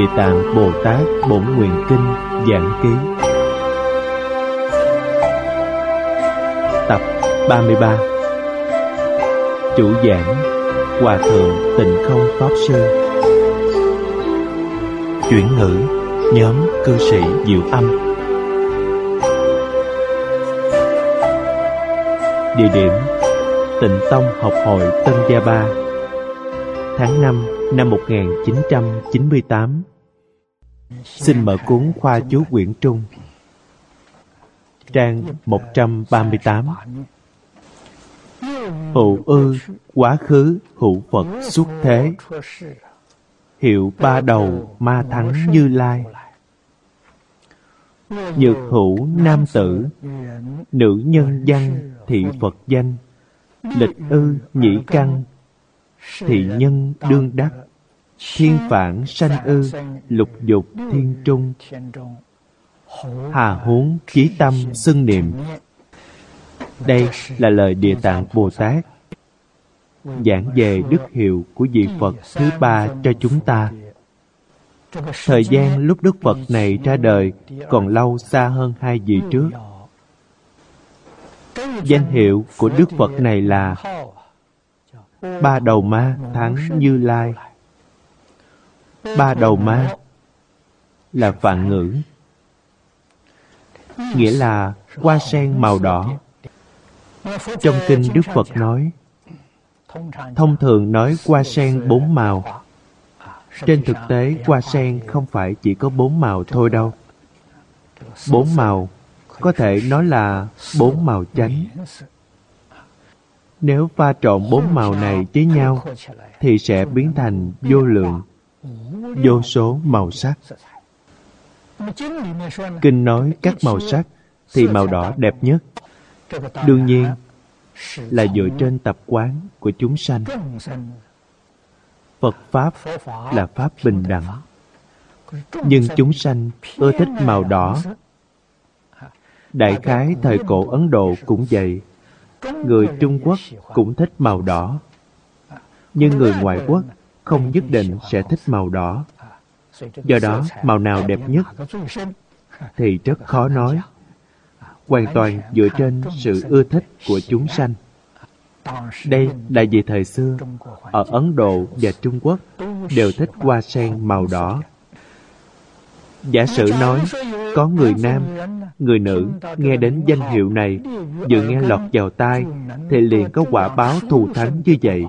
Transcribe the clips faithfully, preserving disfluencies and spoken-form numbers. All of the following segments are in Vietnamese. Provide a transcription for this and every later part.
Địa Tạng Bồ Tát Bổn Nguyện Kinh Giảng Ký Tập ba mươi ba. Chủ giảng Hòa Thượng Tịnh Không Pháp Sư. Chuyển ngữ nhóm cư sĩ Diệu Âm. Địa điểm Tịnh Tông Học hội Tân Gia Ba, tháng năm năm một nghìn chín trăm chín mươi tám. Xin mở cuốn Khoa Chú Quyển Trung, trang một trăm ba mươi tám. Hữu ư quá khứ hữu Phật xuất thế, hiệu ba đầu ma thắng Như Lai. Nhược hữu nam tử, nữ nhân văn thị Phật danh. Lịch ư nhĩ căn, thị nhân đương đắc. Thiên phản sanh ư, lục dục thiên trung. Hà huống chí tâm xưng niệm. Đây là lời Địa Tạng Bồ Tát giảng về đức hiệu của vị Phật thứ ba cho chúng ta. Thời gian lúc Đức Phật này ra đời còn lâu xa hơn hai vị trước. Danh hiệu của Đức Phật này là Ba đầu ma thắng Như Lai. Ba đầu ma là Phạn ngữ, nghĩa là hoa sen màu đỏ. Trong kinh Đức Phật nói, thông thường nói hoa sen bốn màu. Trên thực tế hoa sen không phải chỉ có bốn màu thôi đâu. Bốn màu có thể nói là bốn màu chánh. Nếu pha trộn bốn màu này với nhau thì sẽ biến thành vô lượng, vô số màu sắc. Kinh nói các màu sắc thì màu đỏ đẹp nhất. Đương nhiên là dựa trên tập quán của chúng sanh. Phật Pháp là Pháp bình đẳng, nhưng chúng sanh ưa thích màu đỏ. Đại khái thời cổ Ấn Độ cũng vậy. Người Trung Quốc cũng thích màu đỏ, nhưng người ngoại quốc không nhất định sẽ thích màu đỏ. Do đó, màu nào đẹp nhất thì rất khó nói, hoàn toàn dựa trên sự ưa thích của chúng sanh. Đây là vì thời xưa, ở Ấn Độ và Trung Quốc đều thích hoa sen màu đỏ. Giả sử nói, có người nam, người nữ nghe đến danh hiệu này, vừa nghe lọt vào tai, thì liền có quả báo thù thắng như vậy.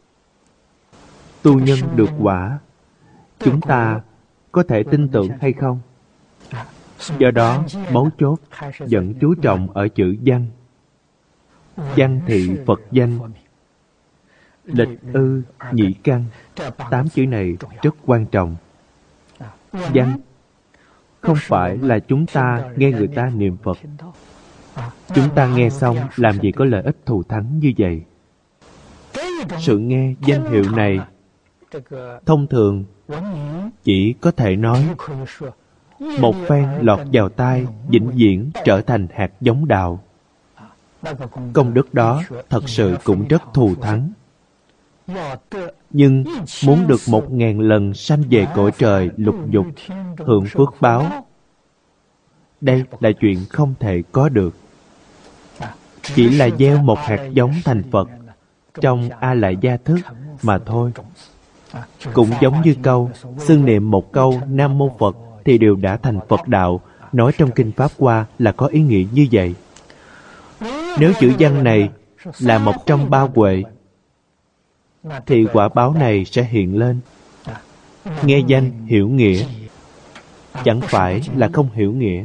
Tu nhân được quả, chúng ta có thể tin tưởng hay không? Do đó, mấu chốt vẫn chú trọng ở chữ văn. Văn thị Phật danh, lịch ư nhĩ căn. Tám chữ này rất quan trọng. Văn không phải là chúng ta nghe người ta niệm Phật. Chúng ta nghe xong làm gì có lợi ích thù thắng như vậy. Sự nghe danh hiệu này thông thường chỉ có thể nói một phen lọt vào tai, vĩnh viễn trở thành hạt giống đạo. Công đức đó thật sự cũng rất thù thắng. Nhưng muốn được một ngàn lần sanh về cõi trời lục dục, hưởng phước báo, đây là chuyện không thể có được. Chỉ là gieo một hạt giống thành Phật trong A Lại Gia thức mà thôi. Cũng giống như câu xưng niệm một câu Nam Mô Phật thì đều đã thành Phật đạo, nói trong Kinh Pháp Hoa là có ý nghĩa như vậy. Nếu chữ văn này là một trong ba huệ, thì quả báo này sẽ hiện lên. Nghe danh hiểu nghĩa, chẳng phải là không hiểu nghĩa.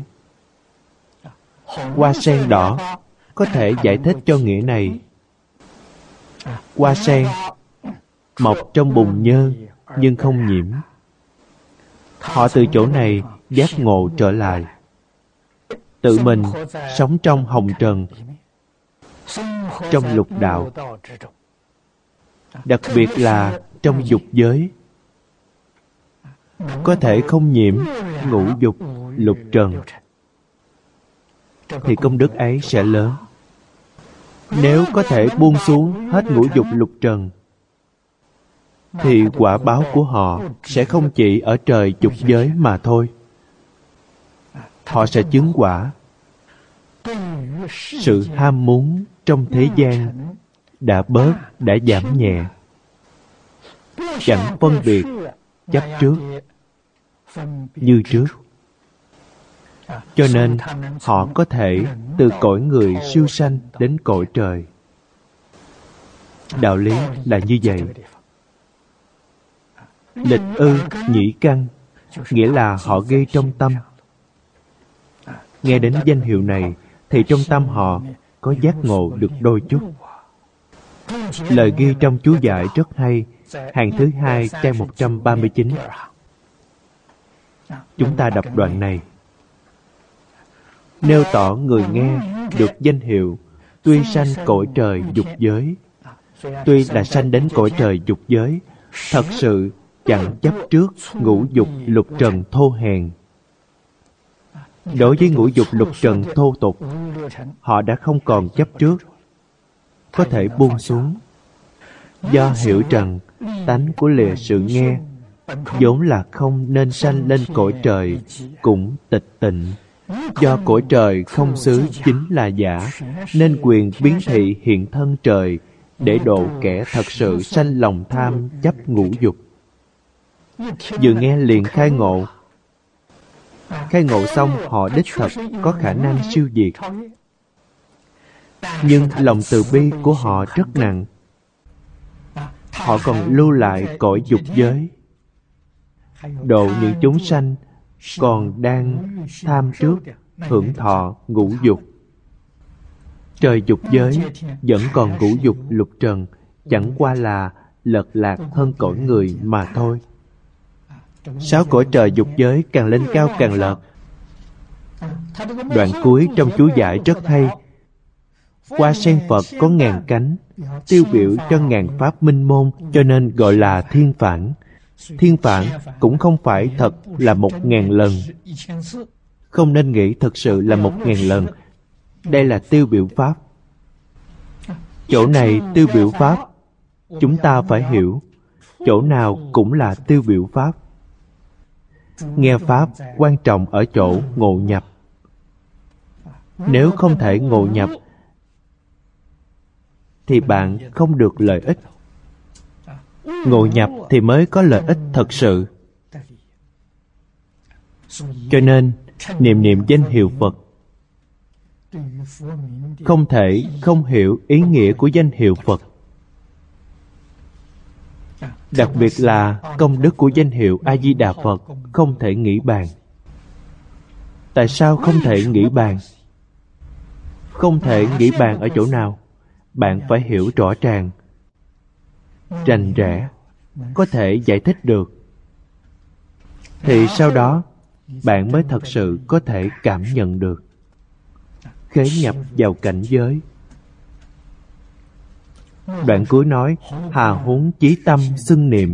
Hoa sen đỏ có thể giải thích cho nghĩa này. Hoa sen mọc trong bùn nhơ nhưng không nhiễm. Họ từ chỗ này giác ngộ trở lại, tự mình sống trong hồng trần, trong lục đạo, đặc biệt là trong dục giới, có thể không nhiễm ngũ dục lục trần, thì công đức ấy sẽ lớn. Nếu có thể buông xuống hết ngũ dục lục trần, thì quả báo của họ sẽ không chỉ ở trời dục giới mà thôi. Họ sẽ chứng quả. Sự ham muốn trong thế gian đã bớt, đã giảm nhẹ. Chẳng phân biệt chấp trước như trước. Cho nên họ có thể từ cõi người siêu sanh đến cõi trời. Đạo lý là như vậy. Lịch ư nhĩ căn, nghĩa là họ ghi trong tâm. Nghe đến danh hiệu này thì trong tâm họ có giác ngộ được đôi chút. Lời ghi trong chú giải rất hay. Hàng thứ hai, trang một trăm ba mươi chín. Chúng ta đọc đoạn này. Nêu tỏ người nghe được danh hiệu tuy sanh cõi trời dục giới. Tuy là sanh đến cõi trời dục giới, thật sự chẳng chấp trước ngũ dục lục trần thô hèn. Đối với ngũ dục lục trần thô tục, họ đã không còn chấp trước, có thể buông xuống. Do hiểu rằng tánh của lìa sự nghe vốn là không nên sanh lên cõi trời cũng tịch tịnh. Do cõi trời không xứ chính là giả, nên quyền biến thị hiện thân trời để độ kẻ thật sự sanh lòng tham chấp ngũ dục. Vừa nghe liền khai ngộ. Khai ngộ xong họ đích thật có khả năng siêu diệt. Nhưng lòng từ bi của họ rất nặng. Họ còn lưu lại cõi dục giới, độ những chúng sanh còn đang tham trước hưởng thọ ngũ dục. Trời dục giới vẫn còn ngũ dục lục trần, chẳng qua là lật lạc hơn cõi người mà thôi. Sáu cõi trời dục giới càng lên cao càng lật. Đoạn cuối trong chú giải rất hay. Hoa sen Phật có ngàn cánh, tiêu biểu cho ngàn pháp minh môn, cho nên gọi là thiên phản. Thiên phản cũng không phải thật là một ngàn lần. Không nên nghĩ thực sự là một ngàn lần. Đây là tiêu biểu pháp. Chỗ này tiêu biểu pháp, chúng ta phải hiểu. Chỗ nào cũng là tiêu biểu pháp. Nghe pháp quan trọng ở chỗ ngộ nhập. Nếu không thể ngộ nhập thì bạn không được lợi ích. Ngộ nhập thì mới có lợi ích thật sự. Cho nên niệm niệm danh hiệu Phật, không thể không hiểu ý nghĩa của danh hiệu Phật. Đặc biệt là công đức của danh hiệu A-di-đà Phật không thể nghĩ bàn. Tại sao không thể nghĩ bàn? Không thể nghĩ bàn ở chỗ nào? Bạn phải hiểu rõ ràng, rành rẽ, có thể giải thích được. Thì sau đó, bạn mới thật sự có thể cảm nhận được, khế nhập vào cảnh giới. Đoạn cuối nói, hà huống chí tâm xưng niệm.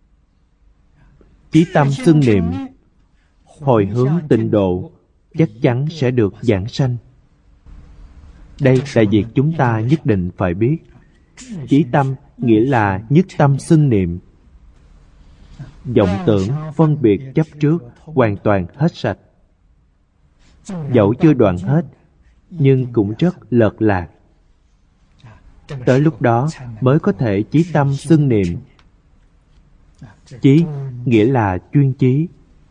Chí tâm xưng niệm, hồi hướng tịnh độ, chắc chắn sẽ được giảng sanh. Đây là việc chúng ta nhất định phải biết. Chí tâm nghĩa là nhất tâm xưng niệm. Vọng tưởng, phân biệt, chấp trước hoàn toàn hết sạch. Dẫu chưa đoạn hết, nhưng cũng rất lợt lạc. Tới lúc đó mới có thể chí tâm xưng niệm. Chí nghĩa là chuyên chí.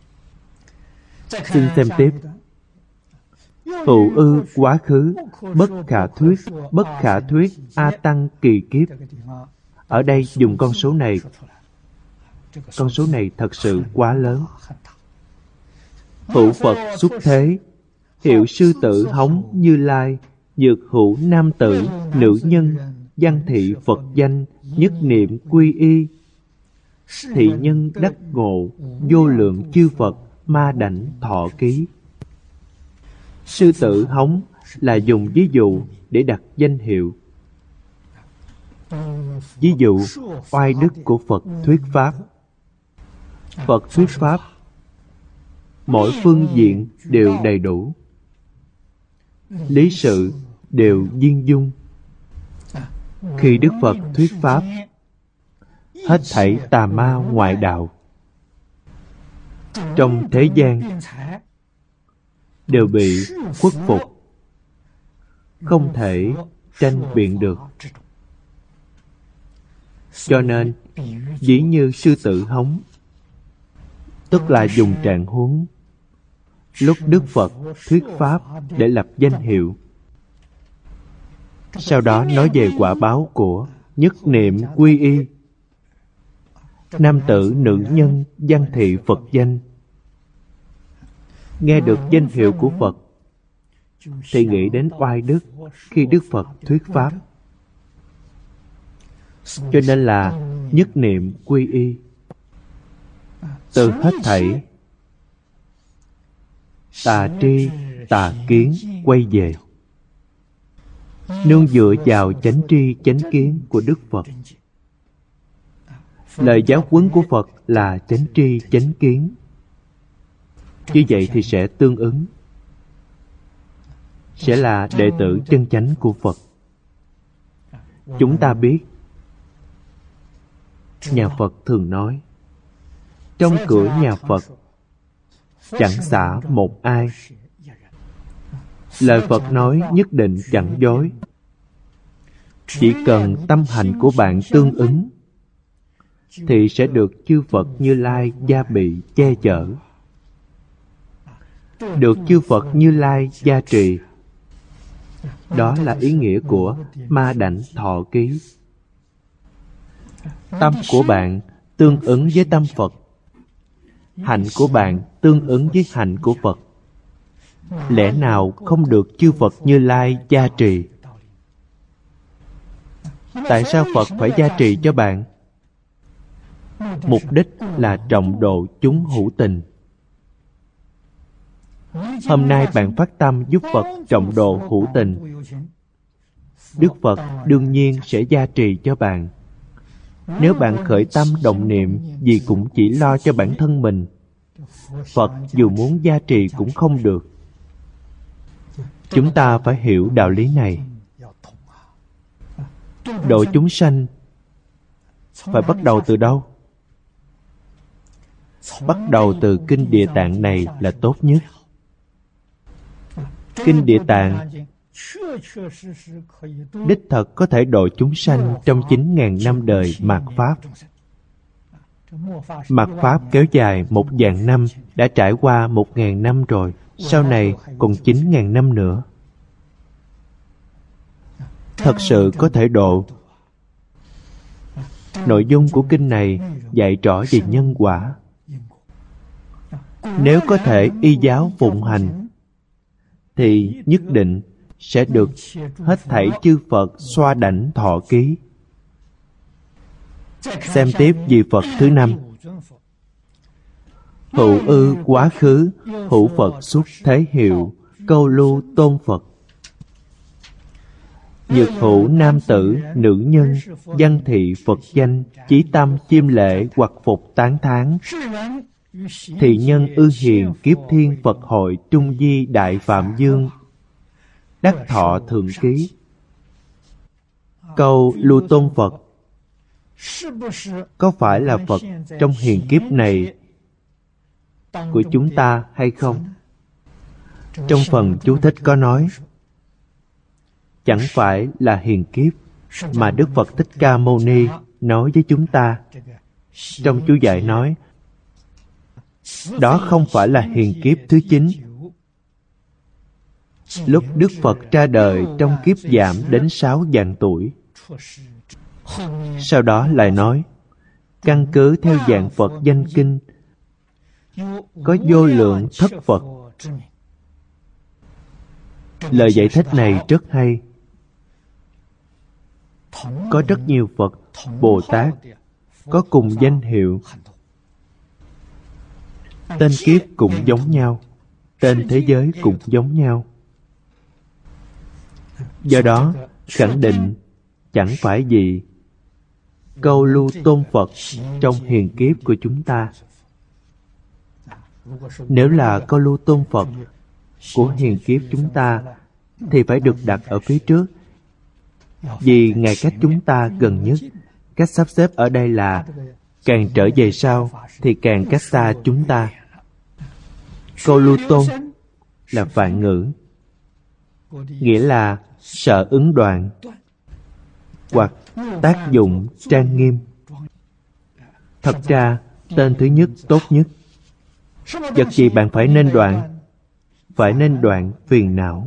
Xin xem tiếp. Hữu ư quá khứ, bất khả thuyết, bất khả thuyết, a tăng kỳ kiếp. Ở đây dùng con số này. Con số này thật sự quá lớn. Hữu Phật xuất thế, hiệu sư tử hống Như Lai, dược hữu nam tử, nữ nhân, văn thị Phật danh, nhất niệm quy y. Thị nhân đắc ngộ, vô lượng chư Phật, ma đảnh thọ ký. Sư tử hống là dùng ví dụ để đặt danh hiệu. Ví dụ oai đức của Phật thuyết Pháp. Phật thuyết Pháp, mỗi phương diện đều đầy đủ, lý sự đều viên dung. Khi Đức Phật thuyết Pháp, hết thảy tà ma ngoại đạo trong thế gian đều bị khuất phục, không thể tranh biện được. Cho nên, ví như sư tử hống, tức là dùng trạng huống lúc Đức Phật thuyết pháp để lập danh hiệu, sau đó nói về quả báo của nhất niệm quy y. Nam tử, nữ nhân, văn thị Phật danh, nghe được danh hiệu của Phật thì nghĩ đến oai đức khi Đức Phật thuyết pháp. Cho nên là nhất niệm quy y, từ hết thảy tà tri, tà kiến quay về, nương dựa vào chánh tri, chánh kiến của Đức Phật. Lời giáo huấn của Phật là chánh tri, chánh kiến. Như vậy thì sẽ tương ứng, sẽ là đệ tử chân chánh của Phật. Chúng ta biết, nhà Phật thường nói, trong cửa nhà Phật chẳng xả một ai. Lời Phật nói nhất định chẳng dối. Chỉ cần tâm hành của bạn tương ứng thì sẽ được chư Phật Như Lai gia bị che chở, được chư Phật Như Lai gia trì. Đó là ý nghĩa của Ma Đảnh Thọ Ký. Tâm của bạn tương ứng với tâm Phật, hạnh của bạn tương ứng với hạnh của Phật. Lẽ nào không được chư Phật Như Lai gia trì? Tại sao Phật phải gia trì cho bạn? Mục đích là trọng độ chúng hữu tình. Hôm nay bạn phát tâm giúp Phật trọng độ hữu tình, Đức Phật đương nhiên sẽ gia trì cho bạn. Nếu bạn khởi tâm động niệm gì cũng chỉ lo cho bản thân mình, Phật dù muốn gia trì cũng không được. Chúng ta phải hiểu đạo lý này. Độ chúng sanh phải bắt đầu từ đâu? Bắt đầu từ Kinh Địa Tạng này là tốt nhất. Kinh Địa Tạng đích thật có thể độ chúng sanh trong chín ngàn năm đời mạt Pháp. Mạt Pháp kéo dài một vạn năm, đã trải qua một ngàn năm rồi, sau này còn chín ngàn năm nữa. Thật sự có thể độ. Nội dung của kinh này dạy rõ về nhân quả. Nếu có thể y giáo phụng hành thì nhất định sẽ được hết thảy chư Phật xoa đảnh thọ ký. Xem tiếp vị Phật thứ năm. Hữu ư quá khứ, hữu Phật xuất thế hiệu, câu lưu tôn Phật. Nhược hữu nam tử, nữ nhân, văn thị Phật danh, chí tâm chiêm lễ hoặc phục tán thán. Thị nhân ư hiền, kiếp thiên Phật hội trung di đại phạm dương, đắc thọ thượng ký. Câu lưu tôn Phật có phải là Phật trong hiền kiếp này của chúng ta hay không? Trong phần chú thích có nói, chẳng phải là hiền kiếp mà Đức Phật Thích Ca Mâu Ni nói với chúng ta. Trong chú giải nói, đó không phải là hiền kiếp thứ chín. Lúc Đức Phật ra đời trong kiếp giảm đến sáu vạn tuổi. Sau đó lại nói, căn cứ theo dạng Phật danh kinh, có vô lượng thất Phật. Lời giải thích này rất hay. Có rất nhiều Phật, Bồ Tát có cùng danh hiệu. Tên kiếp cũng giống nhau, tên thế giới cũng giống nhau. Do đó, khẳng định chẳng phải gì câu lưu tôn Phật trong hiền kiếp của chúng ta. Nếu là câu lưu tôn Phật của hiền kiếp chúng ta thì phải được đặt ở phía trước, vì ngài cách chúng ta gần nhất, Cách sắp xếp ở đây là càng trở về sau thì càng cách xa chúng ta. Câu lưu tôn là Phạn ngữ, nghĩa là sợ ứng đoạn hoặc tác dụng trang nghiêm. Thật ra, tên thứ nhất tốt nhất. Vật gì bạn phải nên đoạn? Phải nên đoạn phiền não,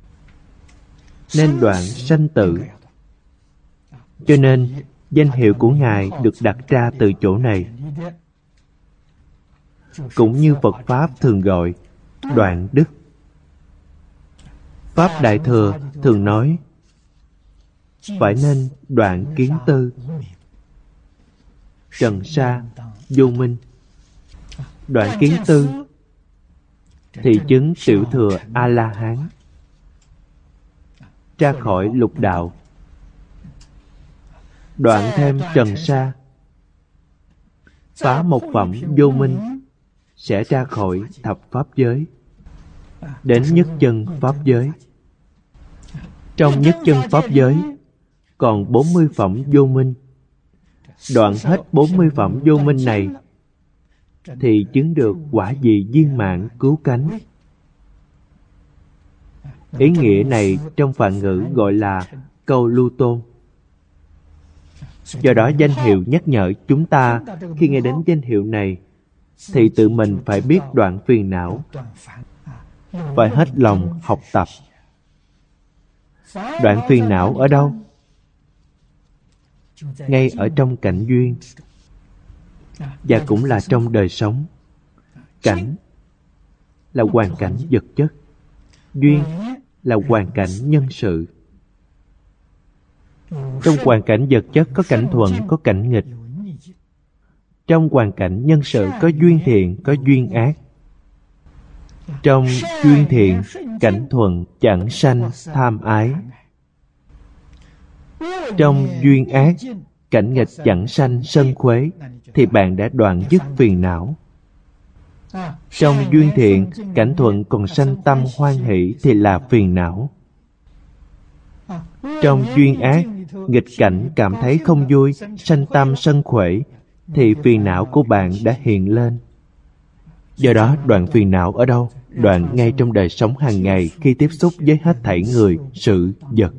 nên đoạn sanh tử. Cho nên, danh hiệu của Ngài được đặt ra từ chỗ này. Cũng như Phật Pháp thường gọi đoạn đức. Pháp Đại Thừa thường nói phải nên đoạn kiến tư, trần sa, vô minh. Đoạn kiến tư thì chứng tiểu thừa A-la-hán, ra khỏi lục đạo. Đoạn thêm trần sa, phá một phẩm vô minh, sẽ ra khỏi thập pháp giới, đến nhất chân pháp giới. Trong nhất chân pháp giới còn bốn mươi phẩm vô minh. Đoạn hết bốn mươi phẩm vô minh này thì chứng được quả vị viên mãn cứu cánh. Ý nghĩa này trong Phạn ngữ gọi là câu lưu tôn. Do đó danh hiệu nhắc nhở chúng ta khi nghe đến danh hiệu này thì tự mình phải biết đoạn phiền não, phải hết lòng học tập. Đoạn phiền não ở đâu? Ngay ở trong cảnh duyên, và cũng là trong đời sống. Cảnh là hoàn cảnh vật chất, duyên là hoàn cảnh nhân sự. Trong hoàn cảnh vật chất có cảnh thuận, có cảnh nghịch. Trong hoàn cảnh nhân sự có duyên thiện, có duyên ác. Trong duyên thiện, cảnh thuận chẳng sanh tham ái. Trong duyên ác, cảnh nghịch chẳng sanh sân khuế, thì bạn đã đoạn dứt phiền não. Trong duyên thiện, cảnh thuận còn sanh tâm hoan hỷ thì là phiền não. Trong duyên ác, nghịch cảnh cảm thấy không vui, sanh tâm sân khuể, thì phiền não của bạn đã hiện lên. Do đó, đoạn phiền não ở đâu? Đoạn ngay trong đời sống hàng ngày khi tiếp xúc với hết thảy người, sự, vật.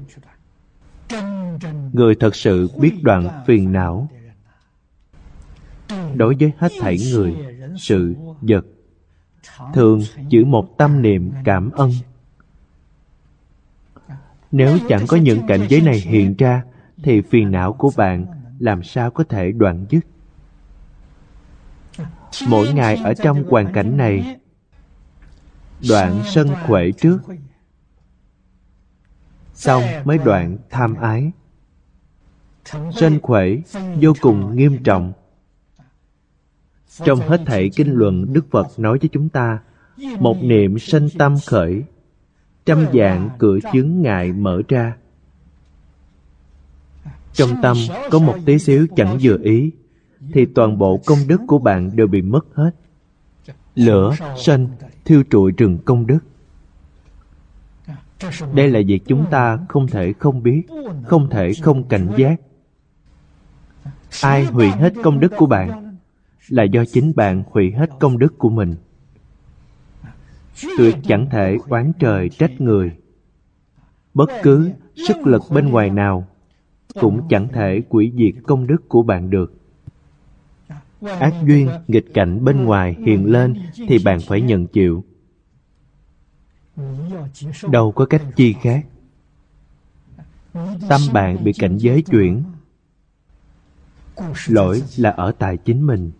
Người thật sự biết đoạn phiền não đối với hết thảy người, sự, vật, thường giữ một tâm niệm cảm ân. Nếu chẳng có những cảnh giới này hiện ra thì phiền não của bạn làm sao có thể đoạn dứt? Mỗi ngày ở trong hoàn cảnh này, đoạn sân khuể trước, xong mới đoạn tham ái. Sân khuể vô cùng nghiêm trọng. Trong hết thảy kinh luận, Đức Phật nói với chúng ta, một niệm sanh tâm khởi, trăm vạn cửa chướng ngại mở ra. Trong tâm có một tí xíu chẳng vừa ý, thì toàn bộ công đức của bạn đều bị mất hết. Lửa, sân, thiêu trụi rừng công đức. Đây là việc chúng ta không thể không biết, không thể không cảnh giác. Ai hủy hết công đức của bạn? Là do chính bạn hủy hết công đức của mình. Tuyệt chẳng thể oán trời trách người. Bất cứ sức lực bên ngoài nào cũng chẳng thể hủy diệt công đức của bạn được. Ác duyên, nghịch cảnh bên ngoài hiện lên thì bạn phải nhận chịu. Đâu có cách chi khác. Tâm bạn bị cảnh giới chuyển. Lỗi là ở tại chính mình.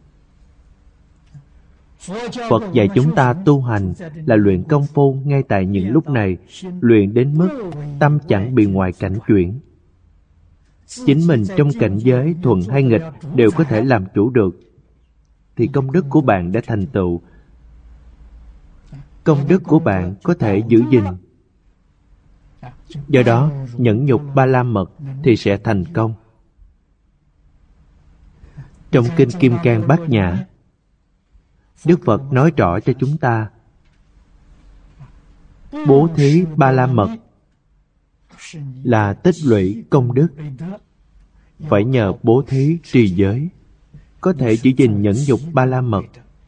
Phật dạy chúng ta tu hành là luyện công phu ngay tại những lúc này, luyện đến mức tâm chẳng bị ngoại cảnh chuyển. Chính mình trong cảnh giới thuận hay nghịch đều có thể làm chủ được, thì công đức của bạn đã thành tựu. Công đức của bạn có thể giữ gìn. Do đó, nhẫn nhục ba la mật thì sẽ thành công. Trong Kinh Kim Cang Bát Nhã, Đức Phật nói rõ cho chúng ta bố thí ba la mật là tích lũy công đức. phải nhờ bố thí trì giới, có thể giữ gìn nhẫn nhục ba la mật,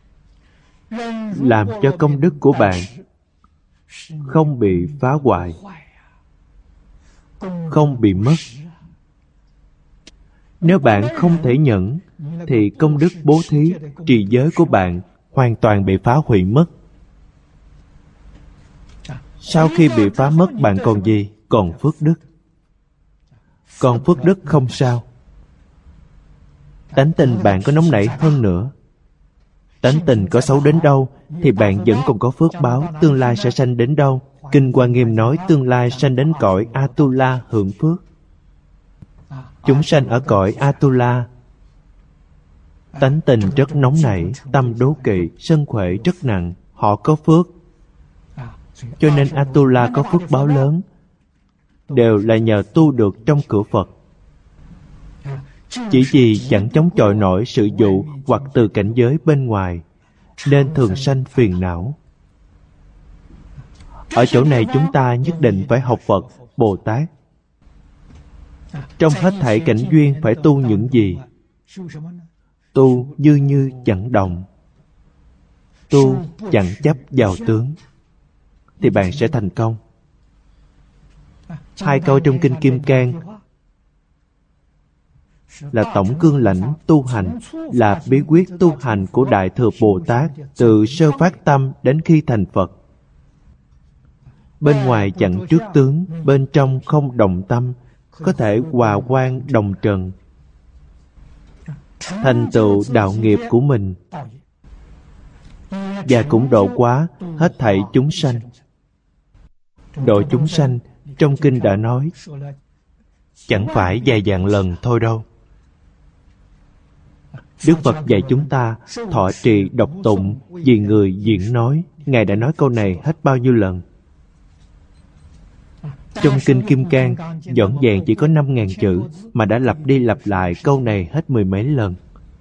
làm cho công đức của bạn không bị phá hoại, không bị mất. Nếu bạn không thể nhẫn, thì công đức bố thí, trì giới của bạn hoàn toàn bị phá hủy mất. Sau khi bị phá mất, bạn còn gì? Còn phước đức. Còn phước đức không sao. Tánh tình bạn có nóng nảy hơn nữa, tánh tình có xấu đến đâu, thì bạn vẫn còn có phước báo, tương lai sẽ sanh đến đâu. Kinh Hoa Nghiêm nói tương lai sanh đến cõi Atula hưởng phước. Chúng sanh ở cõi Atula, tánh tình rất nóng nảy, tâm đố kỵ, sân khỏe rất nặng, họ có phước. Cho nên Atula có phước báo lớn, đều là nhờ tu được trong cửa Phật. Chỉ vì chẳng chống chọi nổi sự dụ hoặc từ cảnh giới bên ngoài, nên thường sanh phiền não. Ở chỗ này chúng ta nhất định phải học Phật, Bồ Tát. Trong hết thảy cảnh duyên phải tu những gì? Tu dư như chẳng động, tu chẳng chấp vào tướng, thì bạn sẽ thành công. Hai câu trong Kinh Kim Cang là tổng cương lãnh tu hành, là bí quyết tu hành của Đại Thừa Bồ Tát, từ sơ phát tâm đến khi thành Phật. Bên ngoài chẳng trước tướng, bên trong không đồng tâm, có thể hòa quang đồng trần, thành tựu đạo nghiệp của mình, và cũng độ quá hết thảy chúng sanh. Độ chúng sanh trong kinh đã nói, chẳng phải vài vạn lần thôi đâu. Đức Phật dạy chúng ta thọ trì đọc tụng vì người diễn nói. Ngài đã nói câu này hết bao nhiêu lần? Trong Kinh Kim Cang dõn dàng chỉ có năm ngàn chữ, mà đã lặp đi lặp lại câu này hết mười mấy lần.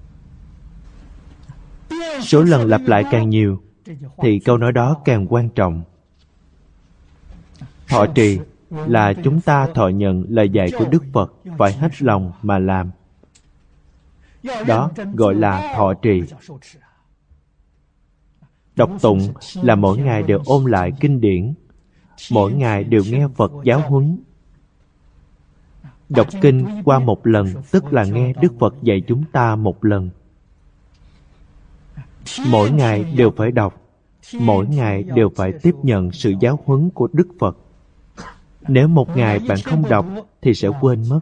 Số lần lặp lại càng nhiều, thì câu nói đó càng quan trọng. Thọ trì là chúng ta thọ nhận lời dạy của Đức Phật, phải hết lòng mà làm. Đó gọi là thọ trì. Đọc tụng là mỗi ngày đều ôn lại kinh điển, mỗi ngày đều nghe Phật giáo huấn. Đọc kinh qua một lần, tức là nghe Đức Phật dạy chúng ta một lần. Mỗi ngày đều phải đọc, mỗi ngày đều phải tiếp nhận sự giáo huấn của Đức Phật. Nếu một ngày bạn không đọc, thì sẽ quên mất.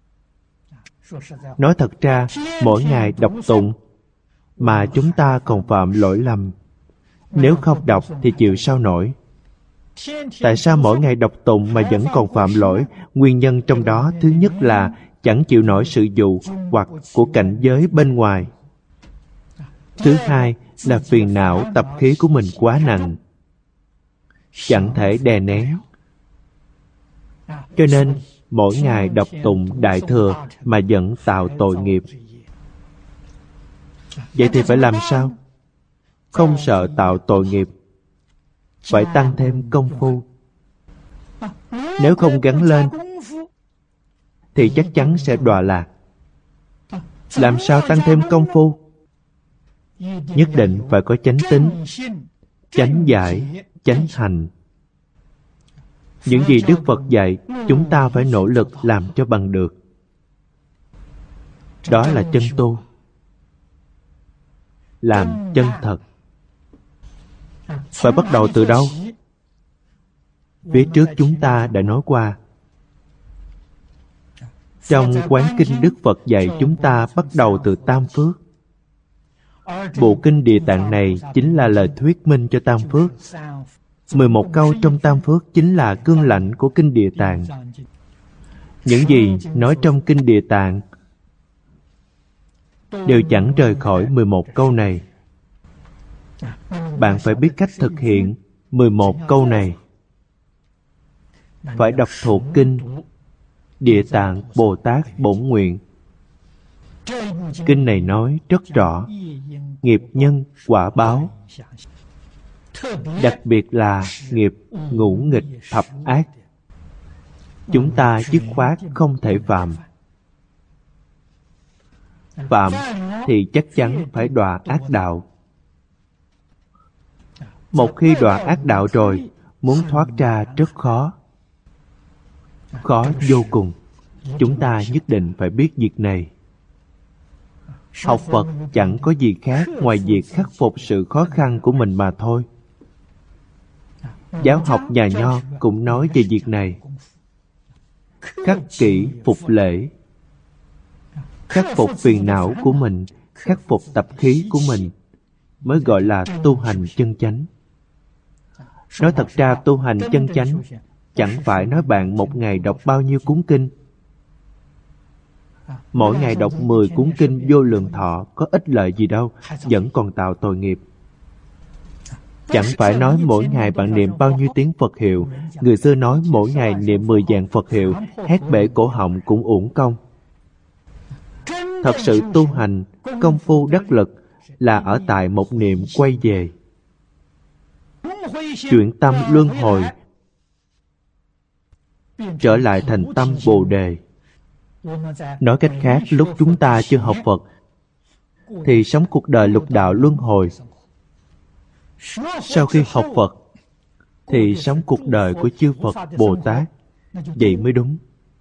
Nói thật ra, mỗi ngày đọc tụng mà chúng ta còn phạm lỗi lầm. Nếu không đọc thì chịu sao nổi. Tại sao mỗi ngày đọc tụng mà vẫn còn phạm lỗi? Nguyên nhân trong đó thứ nhất là chẳng chịu nổi sự dụ hoặc của cảnh giới bên ngoài. Thứ hai là phiền não tập khí của mình quá nặng, chẳng thể đè nén. Cho nên mỗi ngày đọc tụng Đại Thừa mà vẫn tạo tội nghiệp. Vậy thì phải làm sao? Không sợ tạo tội nghiệp, phải tăng thêm công phu. Nếu không gắn lên thì chắc chắn sẽ đọa lạc. Làm sao tăng thêm công phu? Nhất định phải có chánh tín, chánh giải, chánh hành. Những gì Đức Phật dạy, chúng ta phải nỗ lực làm cho bằng được. Đó là chân tu, làm chân thật. Phải bắt đầu từ đâu? Phía trước chúng ta đã nói qua. Trong Quán Kinh Đức Phật dạy chúng ta bắt đầu từ Tam Phước. Bộ Kinh Địa Tạng này chính là lời thuyết minh cho Tam Phước. mười một câu trong Tam Phước chính là cương lãnh của Kinh Địa Tạng. Những gì nói trong Kinh Địa Tạng đều chẳng rời khỏi mười một câu này. Bạn phải biết cách thực hiện mười một câu này. Phải đọc thuộc Kinh Địa Tạng Bồ Tát Bổn Nguyện. Kinh này nói rất rõ nghiệp nhân quả báo, đặc biệt là nghiệp ngũ nghịch thập ác. Chúng ta dứt khoát không thể phạm. Phạm thì chắc chắn phải đọa ác đạo. Một khi đọa ác đạo rồi, muốn thoát ra rất khó. Khó vô cùng. Chúng ta nhất định phải biết việc này. Học Phật chẳng có gì khác ngoài việc khắc phục sự khó khăn của mình mà thôi. Giáo học nhà Nho cũng nói về việc này. Khắc kỷ phục lễ. Khắc phục phiền não của mình, khắc phục tập khí của mình mới gọi là tu hành chân chánh. Nói thật ra tu hành chân chánh chẳng phải nói bạn một ngày đọc bao nhiêu cuốn kinh. Mỗi ngày đọc mười cuốn kinh vô lượng thọ có ích lợi gì đâu, vẫn còn tạo tội nghiệp. Chẳng phải nói mỗi ngày bạn niệm bao nhiêu tiếng Phật hiệu. Người xưa nói mỗi ngày niệm mười vạn Phật hiệu, hét bể cổ họng cũng uổng công. Thật sự tu hành, công phu đắc lực là ở tại một niệm quay về. Chuyển tâm luân hồi, trở lại thành tâm Bồ Đề. Nói cách khác, lúc chúng ta chưa học Phật thì sống cuộc đời lục đạo luân hồi. Sau khi học Phật thì sống cuộc đời của chư Phật Bồ Tát. Vậy mới đúng.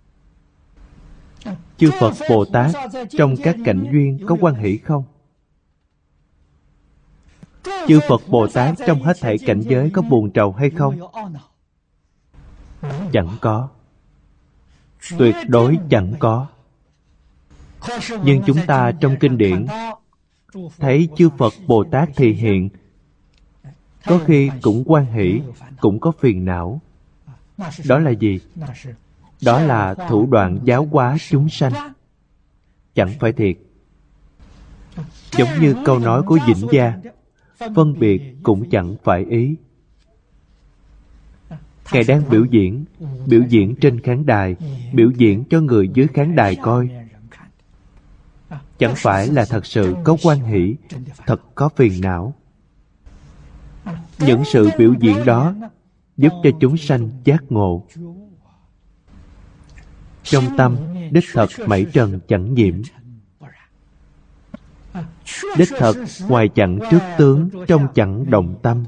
Chư Phật Bồ Tát trong các cảnh duyên có hoan hỷ không? Chư Phật Bồ Tát trong hết thảy cảnh giới có buồn trầu hay không? Chẳng có. Tuyệt đối chẳng có. Nhưng chúng ta trong kinh điển thấy chư Phật Bồ Tát thị hiện, có khi cũng hoan hỷ, cũng có phiền não. Đó là gì? Đó là thủ đoạn giáo hóa chúng sanh. Chẳng phải thiệt. Giống như câu nói của Vĩnh Gia, phân biệt cũng chẳng phải ý. Ngài đang biểu diễn, biểu diễn trên khán đài, biểu diễn cho người dưới khán đài coi. Chẳng phải là thật sự có hoan hỷ, thật có phiền não. Những sự biểu diễn đó giúp cho chúng sanh giác ngộ. Trong tâm, đích thật mảy trần chẳng nhiễm. Đích thật ngoài chẳng trước tướng, trong chẳng động tâm.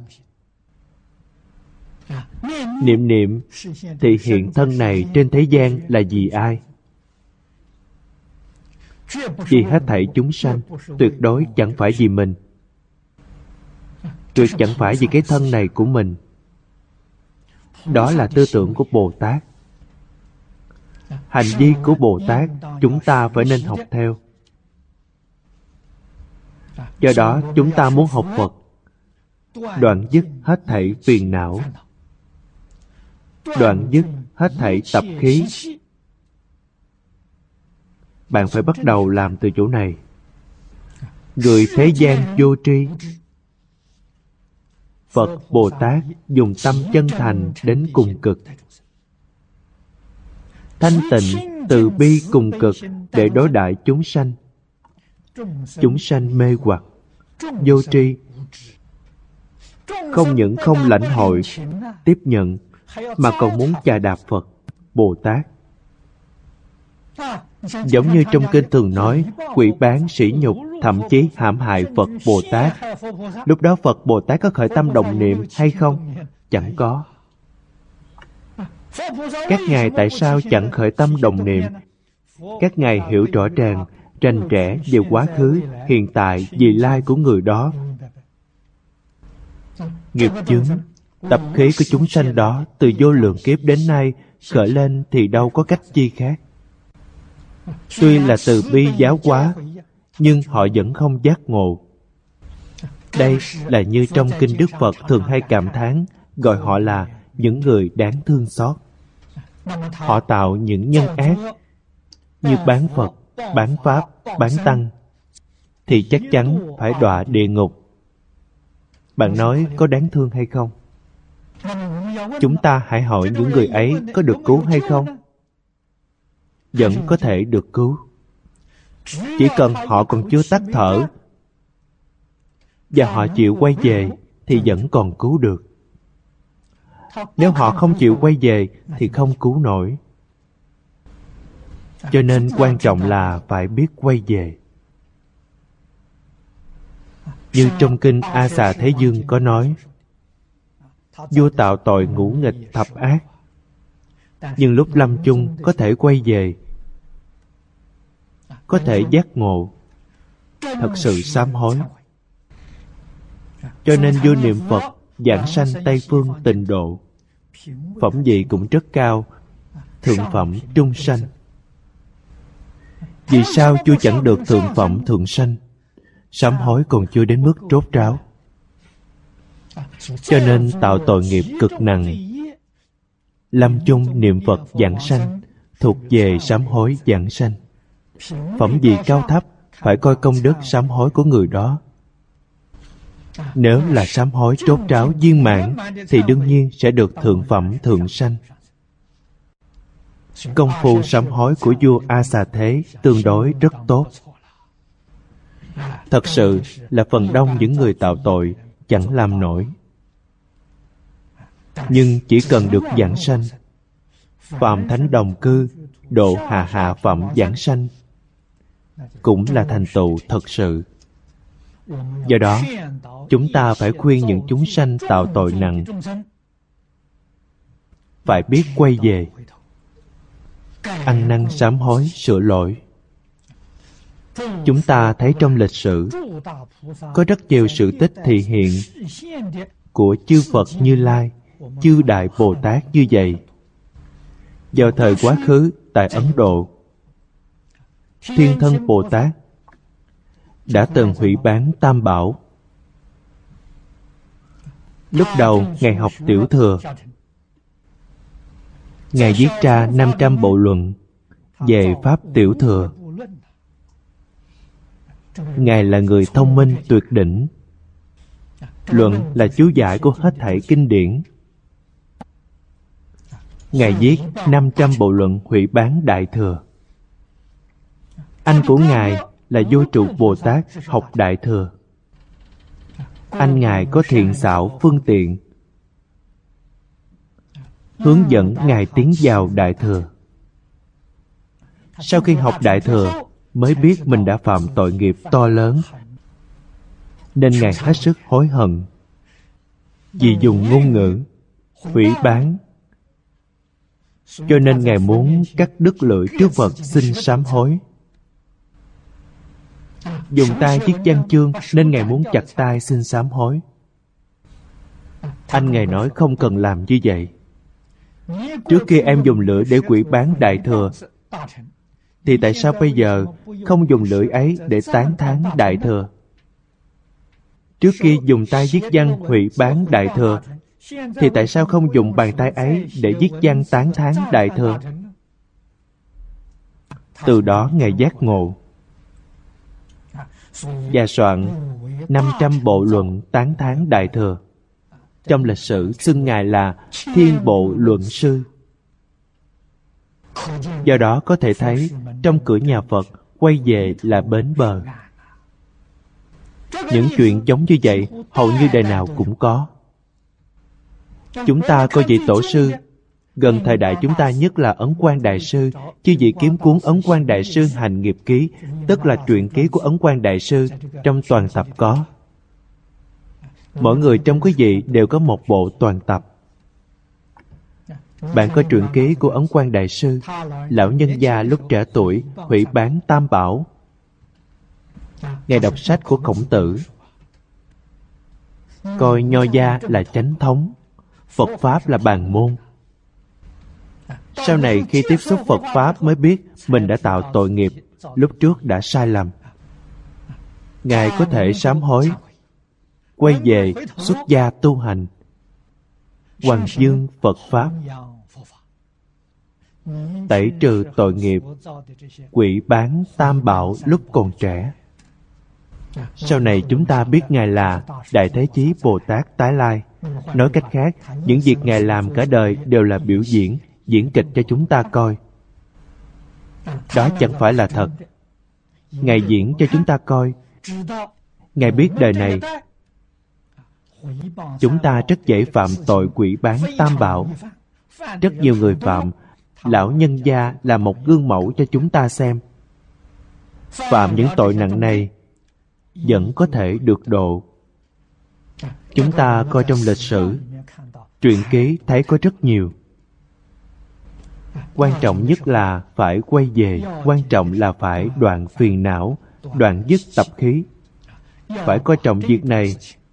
Niệm niệm thì hiện thân này trên thế gian là vì ai? Vì hết thảy chúng sanh, tuyệt đối chẳng phải vì mình. Tuyệt chẳng phải vì cái thân này của mình. Đó là tư tưởng của Bồ Tát. Hành vi của Bồ Tát chúng ta phải nên học theo. Do đó chúng ta muốn học Phật, đoạn dứt hết thảy phiền não, đoạn dứt hết thảy tập khí. Bạn phải bắt đầu làm từ chỗ này. Người thế gian vô tri, Phật Bồ Tát dùng tâm chân thành đến cùng cực, thanh tịnh từ bi cùng cực để đối đãi chúng sanh. Chúng sanh mê hoặc, vô tri, không những không lãnh hội, tiếp nhận, mà còn muốn chà đạp Phật, Bồ Tát. Giống như trong kinh thường nói, quỷ bán sỉ nhục, thậm chí hãm hại Phật Bồ Tát. Lúc đó Phật Bồ Tát có khởi tâm đồng niệm hay không? Chẳng có. Các ngài tại sao chẳng khởi tâm đồng niệm? Các ngài hiểu rõ ràng, rành rẽ về quá khứ, hiện tại, vị lai của người đó. Nghiệp chướng, tập khí của chúng sanh đó từ vô lượng kiếp đến nay khởi lên thì đâu có cách chi khác. Tuy là từ bi giáo hóa, nhưng họ vẫn không giác ngộ. Đây là như trong kinh Đức Phật thường hay cảm thán, gọi họ là những người đáng thương xót. Họ tạo những nhân ác như bán Phật, bán Pháp, bán Tăng, thì chắc chắn phải đọa địa ngục. Bạn nói có đáng thương hay không? Chúng ta hãy hỏi những người ấy có được cứu hay không? Vẫn có thể được cứu. Chỉ cần họ còn chưa tắt thở và họ chịu quay về thì vẫn còn cứu được. Nếu họ không chịu quay về thì không cứu nổi. Cho nên quan trọng là phải biết quay về. Như trong kinh A Xà Thế Dương có nói, vua tạo tội ngũ nghịch thập ác, nhưng lúc lâm chung có thể quay về, có thể giác ngộ, thật sự sám hối. Cho nên vua niệm Phật giảng sanh Tây Phương Tịnh Độ, phẩm vị cũng rất cao, thượng phẩm trung sanh. Vì sao vua chẳng được thượng phẩm thượng sanh? Sám hối còn chưa đến mức rốt ráo, cho nên tạo tội nghiệp cực nặng. Lâm chung niệm Phật giảng sanh, thuộc về sám hối giảng sanh. Phẩm vị cao thấp phải coi công đức sám hối của người đó. Nếu là sám hối rốt ráo viên mãn thì đương nhiên sẽ được thượng phẩm thượng sanh. Công phu sám hối của vua A Xà Thế tương đối rất tốt. Thật sự là phần đông những người tạo tội chẳng làm nổi. Nhưng chỉ cần được giảng sanh, phạm thánh đồng cư, độ hạ hạ phẩm giảng sanh, cũng là thành tựu thật sự. Do đó, chúng ta phải khuyên những chúng sanh tạo tội nặng phải biết quay về, ăn năn sám hối sửa lỗi. Chúng ta thấy trong lịch sử có rất nhiều sự tích thị hiện của chư Phật Như Lai, chư Đại Bồ Tát như vậy. Vào thời quá khứ tại Ấn Độ, Thiên Thân Bồ Tát đã từng hủy bán Tam Bảo. Lúc đầu Ngài học Tiểu Thừa, Ngài viết ra năm trăm bộ luận về Pháp Tiểu Thừa. Ngài là người thông minh tuyệt đỉnh. Luận là chú giải của hết thảy kinh điển. Ngài viết năm trăm bộ luận hủy bán Đại Thừa. Anh của Ngài là Vô Trụ Bồ Tát học Đại Thừa. Anh Ngài có thiện xảo phương tiện hướng dẫn Ngài tiến vào Đại Thừa. Sau khi học Đại Thừa mới biết mình đã phạm tội nghiệp to lớn, nên Ngài hết sức hối hận. Vì dùng ngôn ngữ hủy bán, cho nên Ngài muốn cắt đứt lưỡi trước Phật xin sám hối. Dùng tay viết văn chương nên Ngài muốn chặt tay xin sám hối. Anh Ngài nói không cần làm như vậy. Trước kia em dùng lưỡi để quỷ bán Đại Thừa, thì tại sao bây giờ không dùng lưỡi ấy để tán thán Đại Thừa? Trước kia dùng tay viết văn hủy bán Đại Thừa, thì tại sao không dùng bàn tay ấy để viết văn tán thán Đại Thừa? Từ đó Ngài giác ngộ và soạn năm trăm bộ luận tán thán Đại Thừa. Trong lịch sử xưng Ngài là Thiên Bộ Luận Sư. Do đó có thể thấy trong cửa nhà Phật quay về là bến bờ. Những chuyện giống như vậy hầu như đời nào cũng có. Chúng ta có vị tổ sư gần thời đại chúng ta nhất là Ấn Quang Đại Sư. Chư vị kiếm cuốn Ấn Quang Đại Sư Hành Nghiệp Ký, tức là truyện ký của Ấn Quang Đại Sư, trong toàn tập có. Mỗi người trong quý vị đều có một bộ toàn tập. Bạn có truyện ký của Ấn Quang Đại Sư, lão nhân gia lúc trẻ tuổi hủy bán Tam Bảo. Ngài đọc sách của Khổng Tử, coi nho gia là chánh thống, Phật Pháp là bàn môn. Sau này khi tiếp xúc Phật Pháp mới biết mình đã tạo tội nghiệp, lúc trước đã sai lầm. Ngài có thể sám hối, quay về xuất gia tu hành, hoằng dương Phật Pháp, tẩy trừ tội nghiệp, quỷ bán Tam Bảo lúc còn trẻ. Sau này chúng ta biết Ngài là Đại Thế Chí Bồ Tát tái lai. Nói cách khác, những việc Ngài làm cả đời đều là biểu diễn, diễn kịch cho chúng ta coi. Đó chẳng phải là thật. Ngài diễn cho chúng ta coi. Ngài biết đời này chúng ta rất dễ phạm tội quỷ bán Tam Bảo. Rất nhiều người phạm. Lão nhân gia là một gương mẫu cho chúng ta xem. Phạm những tội nặng này vẫn có thể được độ. Chúng ta coi trong lịch sử, truyện ký thấy có rất nhiều. Quan trọng nhất là phải quay về, quan trọng là phải đoạn phiền não, đoạn dứt tập khí. Phải coi trọng việc này,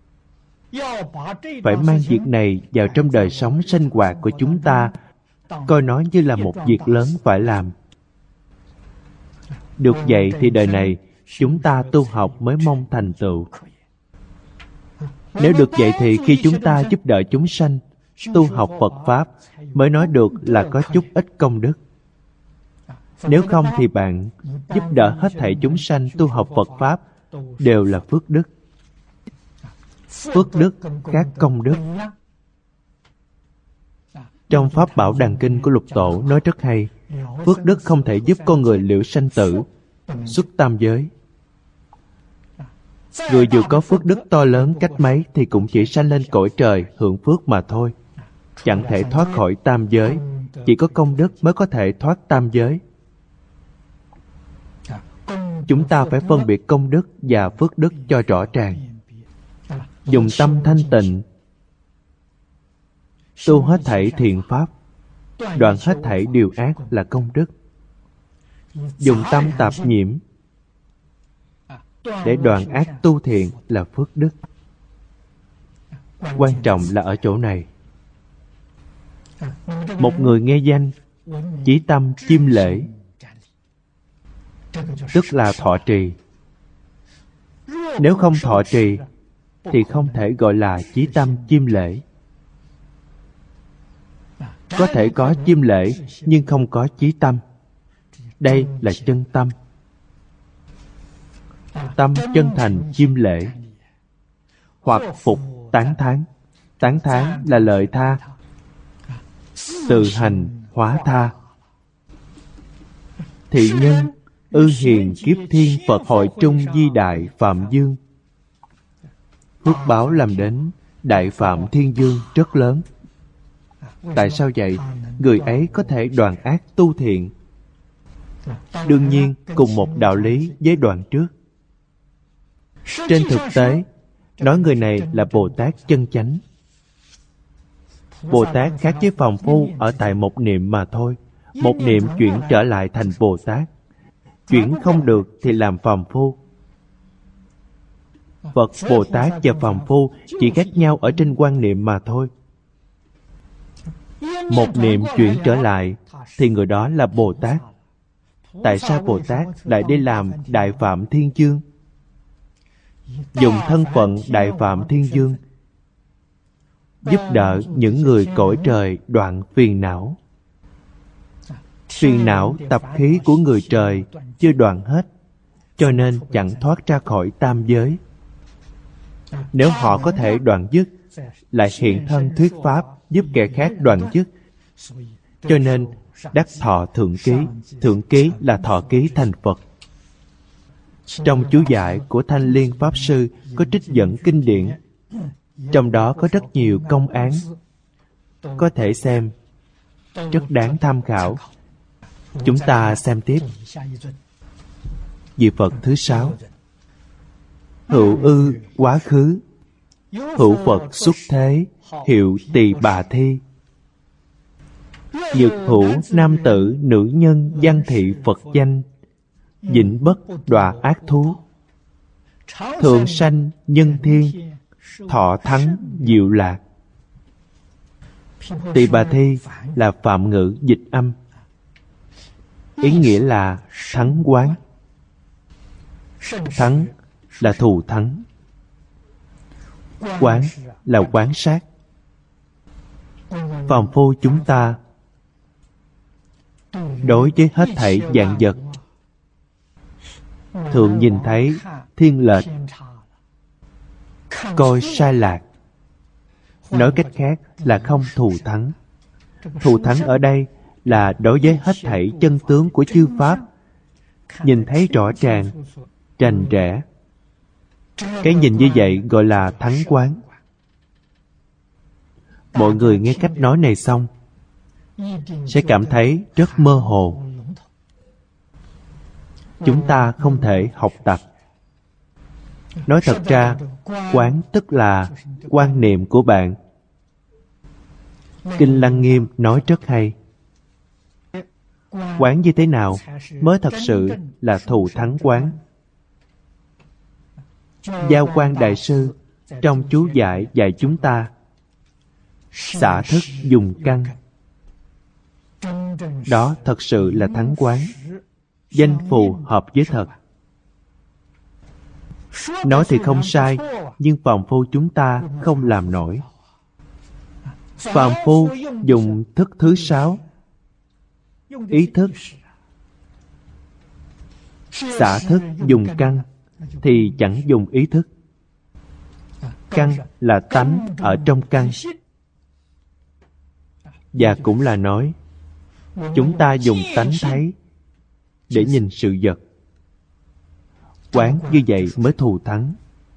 phải mang việc này vào trong đời sống sinh hoạt của chúng ta, coi nó như là một việc lớn phải làm. Được vậy thì đời này chúng ta tu học mới mong thành tựu. Nếu được vậy thì khi chúng ta giúp đỡ chúng sanh tu học Phật Pháp mới nói được là có chút ít công đức. Nếu không thì bạn giúp đỡ hết thảy chúng sanh tu học Phật Pháp đều là phước đức. Phước đức khác công đức. Trong Pháp Bảo Đàn Kinh của Lục Tổ nói rất hay, phước đức không thể giúp con người liễu sanh tử, xuất tam giới. Người dù có phước đức to lớn cách mấy thì cũng chỉ sanh lên cõi trời hưởng phước mà thôi, chẳng thể thoát khỏi tam giới. Chỉ có công đức mới có thể thoát tam giới. Chúng ta phải phân biệt công đức và phước đức cho rõ ràng. Dùng tâm thanh tịnh tu hết thảy thiện pháp, đoạn hết thảy điều ác là công đức. Dùng tâm tạp nhiễm để đoạn ác tu thiện là phước đức. Quan trọng là ở chỗ này. Một người nghe danh, chí tâm chiêm lễ, tức là thọ trì. Nếu không thọ trì thì không thể gọi là chí tâm chiêm lễ. Có thể có chiêm lễ nhưng không có chí tâm. Đây là chân tâm. Tâm chân thành chiêm lễ, hoặc phục tán thán. Tán thán là lợi tha, từ hành hóa tha. Thị nhân ư hiền kiếp thiên Phật hội trung di đại Phạm Dương. Phước báo làm đến đại Phạm Thiên Dương rất lớn. Tại sao vậy? Người ấy có thể đoạn ác tu thiện. Đương nhiên cùng một đạo lý với đoạn trước. Trên thực tế, nói người này là Bồ Tát chân chánh. Bồ Tát khác với phàm phu ở tại một niệm mà thôi. Một niệm chuyển trở lại thành Bồ Tát. Chuyển không được thì làm phàm phu. Phật Bồ Tát và phàm phu chỉ khác nhau ở trên quan niệm mà thôi. Một niệm chuyển trở lại thì người đó là Bồ Tát. Tại sao Bồ Tát lại đi làm Đại Phạm Thiên Dương? Dùng thân phận Đại Phạm Thiên Dương giúp đỡ những người cõi trời đoạn phiền não. Phiền não tập khí của người trời chưa đoạn hết, cho nên chẳng thoát ra khỏi tam giới. Nếu họ có thể đoạn dứt, lại hiện thân thuyết pháp giúp kẻ khác đoạn dứt. Cho nên đắc thọ thượng ký. Thượng ký là thọ ký thành Phật. Trong chú giải của Thanh Liên Pháp Sư có trích dẫn kinh điển. Trong đó có rất nhiều công án, có thể xem, rất đáng tham khảo. Chúng ta xem tiếp. Vị Phật thứ sáu. Hữu ư quá khứ, hữu Phật xuất thế, hiệu Tỳ Bà Thi. Nhược hữu nam tử nữ nhân văn thị Phật danh, vĩnh bất đọa ác thú. Thượng sanh nhân thiên, thọ thắng diệu lạc. Tỳ Bà Thi là phạm ngữ dịch âm. Ý nghĩa là thắng quán. Thắng là thù thắng. Quán là quán sát. Phàm phu chúng ta đối với hết thảy vạn vật thường nhìn thấy thiên lệch, coi sai lạc. Nói cách khác là không thù thắng. Thù thắng ở đây là đối với hết thảy chân tướng của chư Pháp, nhìn thấy rõ ràng, rành rẽ. Cái nhìn như vậy gọi là thắng quán. Mọi người nghe cách nói này xong sẽ cảm thấy rất mơ hồ. Chúng ta không thể học tập. Nói thật ra, quán tức là quan niệm của bạn. Kinh Lăng Nghiêm nói rất hay. Quán như thế nào mới thật sự là thù thắng quán? Giao Quang Đại Sư trong chú giải dạy chúng ta xả thức dùng căn. Đó thật sự là thắng quán, danh phù hợp với thật. Nói thì không sai, nhưng phàm phu chúng ta không làm nổi. Phàm phu dùng thức thứ sáu, ý thức. Xả thức dùng căn thì chẳng dùng ý thức. Căn là tánh ở trong căn. Và cũng là nói chúng ta dùng tánh thấy để nhìn sự vật. Quán như vậy mới thù thắng.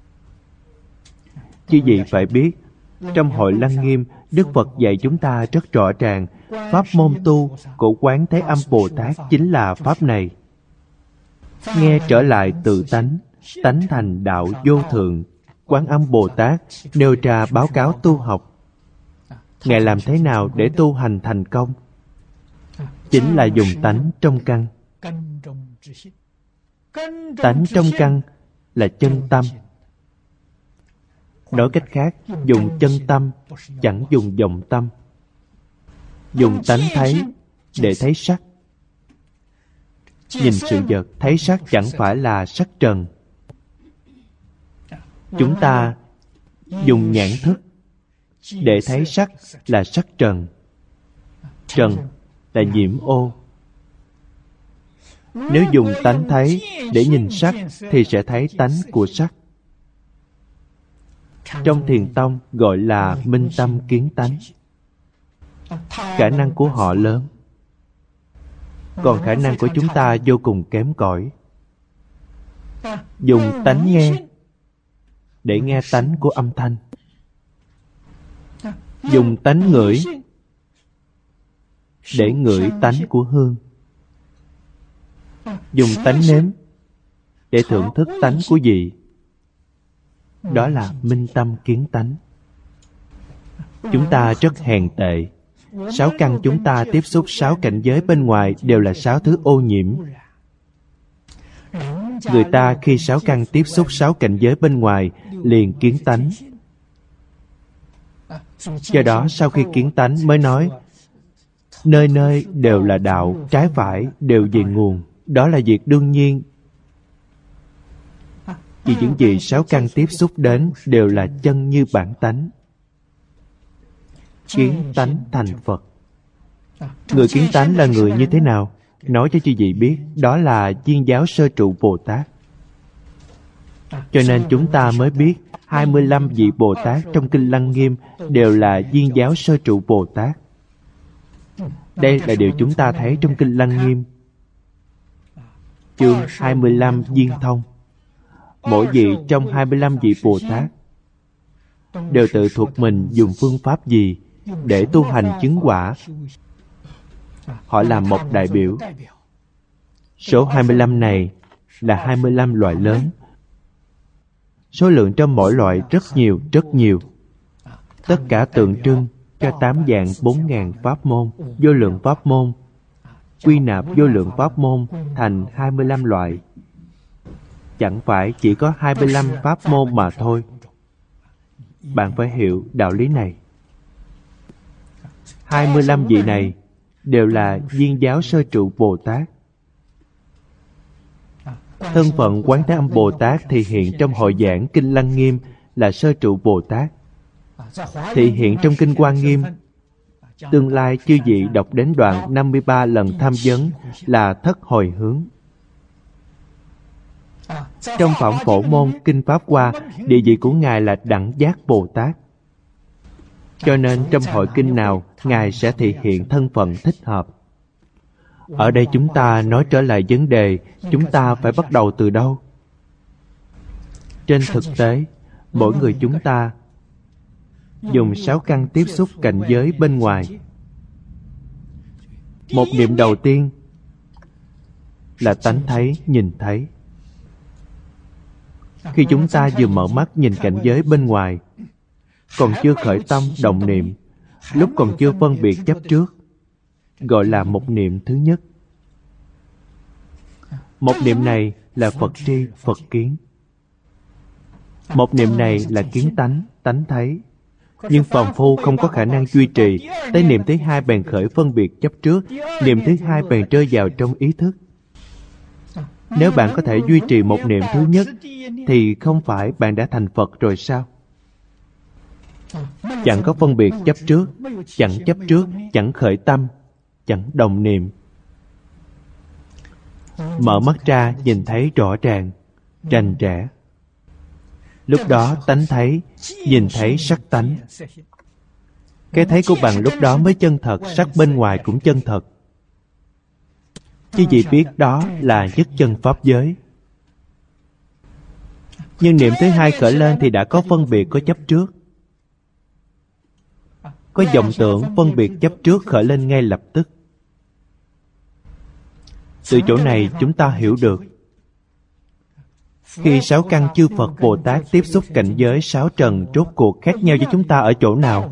Chứ gì phải biết, trong Hội Lăng Nghiêm, Đức Phật dạy chúng ta rất rõ ràng, pháp môn tu của Quán Thế Âm Bồ Tát chính là pháp này. Nghe trở lại tự tánh, tánh thành đạo vô thượng. Quán Âm Bồ Tát nêu ra báo cáo tu học. Ngài làm thế nào để tu hành thành công? Chính là dùng tánh trong căn. Tánh trong căn là chân tâm. Nói cách khác, dùng chân tâm, chẳng dùng vọng tâm. Dùng tánh thấy để thấy sắc. Nhìn sự vật, thấy sắc chẳng phải là sắc trần. Chúng ta dùng nhãn thức để thấy sắc là sắc trần. Trần là nhiễm ô. Nếu dùng tánh thấy để nhìn sắc thì sẽ thấy tánh của sắc. Trong Thiền tông gọi là minh tâm kiến tánh. Khả năng của họ lớn, còn khả năng của chúng ta vô cùng kém cỏi. Dùng tánh nghe để nghe tánh của âm thanh. Dùng tánh ngửi để ngửi tánh của hương. Dùng tánh nếm để thưởng thức tánh của vị. Đó là minh tâm kiến tánh. Chúng ta rất hèn tệ. Sáu căn chúng ta tiếp xúc sáu cảnh giới bên ngoài đều là sáu thứ ô nhiễm. Người ta khi sáu căn tiếp xúc sáu cảnh giới bên ngoài liền kiến tánh. Do đó sau khi kiến tánh mới nói nơi nơi đều là đạo, trái phải đều về nguồn. Đó là việc đương nhiên. Vì những gì sáu căn tiếp xúc đến đều là chân như bản tánh. Kiến tánh thành Phật. Người kiến tánh là người như thế nào? Nói cho chư vị biết, đó là Viên Giáo Sơ Trụ Bồ Tát. Cho nên chúng ta mới biết hai mươi lăm vị Bồ Tát trong Kinh Lăng Nghiêm đều là Viên Giáo Sơ Trụ Bồ Tát. Đây là điều chúng ta thấy trong Kinh Lăng Nghiêm. Chương hai mươi lăm Viên Thông. Mỗi vị trong hai mươi lăm vị Bồ Tát đều tự thuộc mình dùng phương pháp gì để tu hành chứng quả. Họ làm một đại biểu. Số hai mươi lăm này là hai mươi lăm loại lớn. Số lượng trong mỗi loại rất nhiều, rất nhiều. Tất cả tượng trưng cho tám vạn bốn ngàn pháp môn, vô lượng pháp môn. Quy nạp vô lượng pháp môn thành hai mươi lăm loại. Chẳng phải chỉ có hai mươi lăm pháp môn mà thôi. Bạn phải hiểu đạo lý này. hai mươi lăm vị này đều là Viên Giáo Sơ Trụ Bồ Tát. Thân phận Quán Thế Âm Bồ Tát thì hiện trong hội giảng Kinh Lăng Nghiêm là Sơ Trụ Bồ Tát. Thì hiện trong Kinh Hoa Nghiêm, tương lai chư vị đọc đến đoạn năm mươi ba lần tham vấn là thất hồi hướng. Trong Phạm Phổ Môn Kinh Pháp Hoa, địa vị của Ngài là Đẳng Giác Bồ Tát. Cho nên trong hội kinh nào, Ngài sẽ thể hiện thân phận thích hợp. Ở đây chúng ta nói trở lại vấn đề, chúng ta phải bắt đầu từ đâu? Trên thực tế, mỗi người chúng ta dùng sáu căn tiếp xúc cảnh giới bên ngoài. Một niệm đầu tiên là tánh thấy, nhìn thấy. Khi chúng ta vừa mở mắt nhìn cảnh giới bên ngoài, còn chưa khởi tâm động niệm, lúc còn chưa phân biệt chấp trước, gọi là một niệm thứ nhất. Một niệm này là Phật tri, Phật kiến. Một niệm này là kiến tánh, tánh thấy. Nhưng phàm phu không có khả năng duy trì. Tới niệm thứ hai bèn khởi phân biệt chấp trước. Niệm thứ hai bèn rơi vào trong ý thức. Nếu bạn có thể duy trì một niệm thứ nhất, thì không phải bạn đã thành Phật rồi sao? Chẳng có phân biệt chấp trước, chẳng chấp trước, chẳng khởi tâm, chẳng đồng niệm. Mở mắt ra nhìn thấy rõ ràng, rành rẽ. Lúc đó tánh thấy, nhìn thấy sắc tánh. Cái thấy của bạn lúc đó mới chân thật, sắc bên ngoài cũng chân thật. Chứ gì biết đó là nhất chân pháp giới. Nhưng niệm thứ hai khởi lên thì đã có phân biệt, có chấp trước. Có vọng tưởng phân biệt chấp trước khởi lên ngay lập tức. Từ chỗ này chúng ta hiểu được, khi sáu căn chư Phật Bồ Tát tiếp xúc cảnh giới sáu trần rốt cuộc khác nhau với chúng ta ở chỗ nào?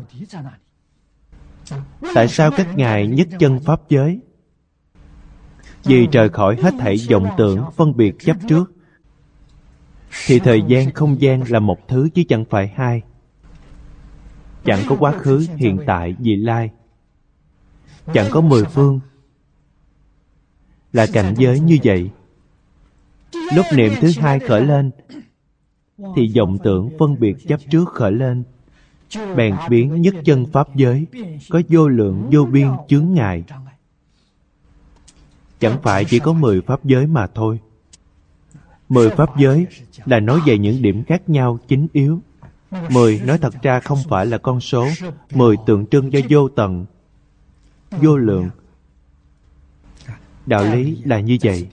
Tại sao các ngài nhất chân pháp giới? Vì rời khỏi hết thảy vọng tưởng phân biệt chấp trước, thì thời gian không gian là một thứ chứ chẳng phải hai. Chẳng có quá khứ, hiện tại, vị lai. Chẳng có mười phương. Là cảnh giới như vậy. Lúc niệm thứ hai khởi lên, thì vọng tưởng phân biệt chấp trước khởi lên, bèn biến nhất chân pháp giới, có vô lượng vô biên chướng ngại. Chẳng phải chỉ có mười pháp giới mà thôi. Mười pháp giới là nói về những điểm khác nhau chính yếu. Mười nói thật ra không phải là con số. Mười tượng trưng cho vô tận, vô lượng. Đạo lý là như vậy.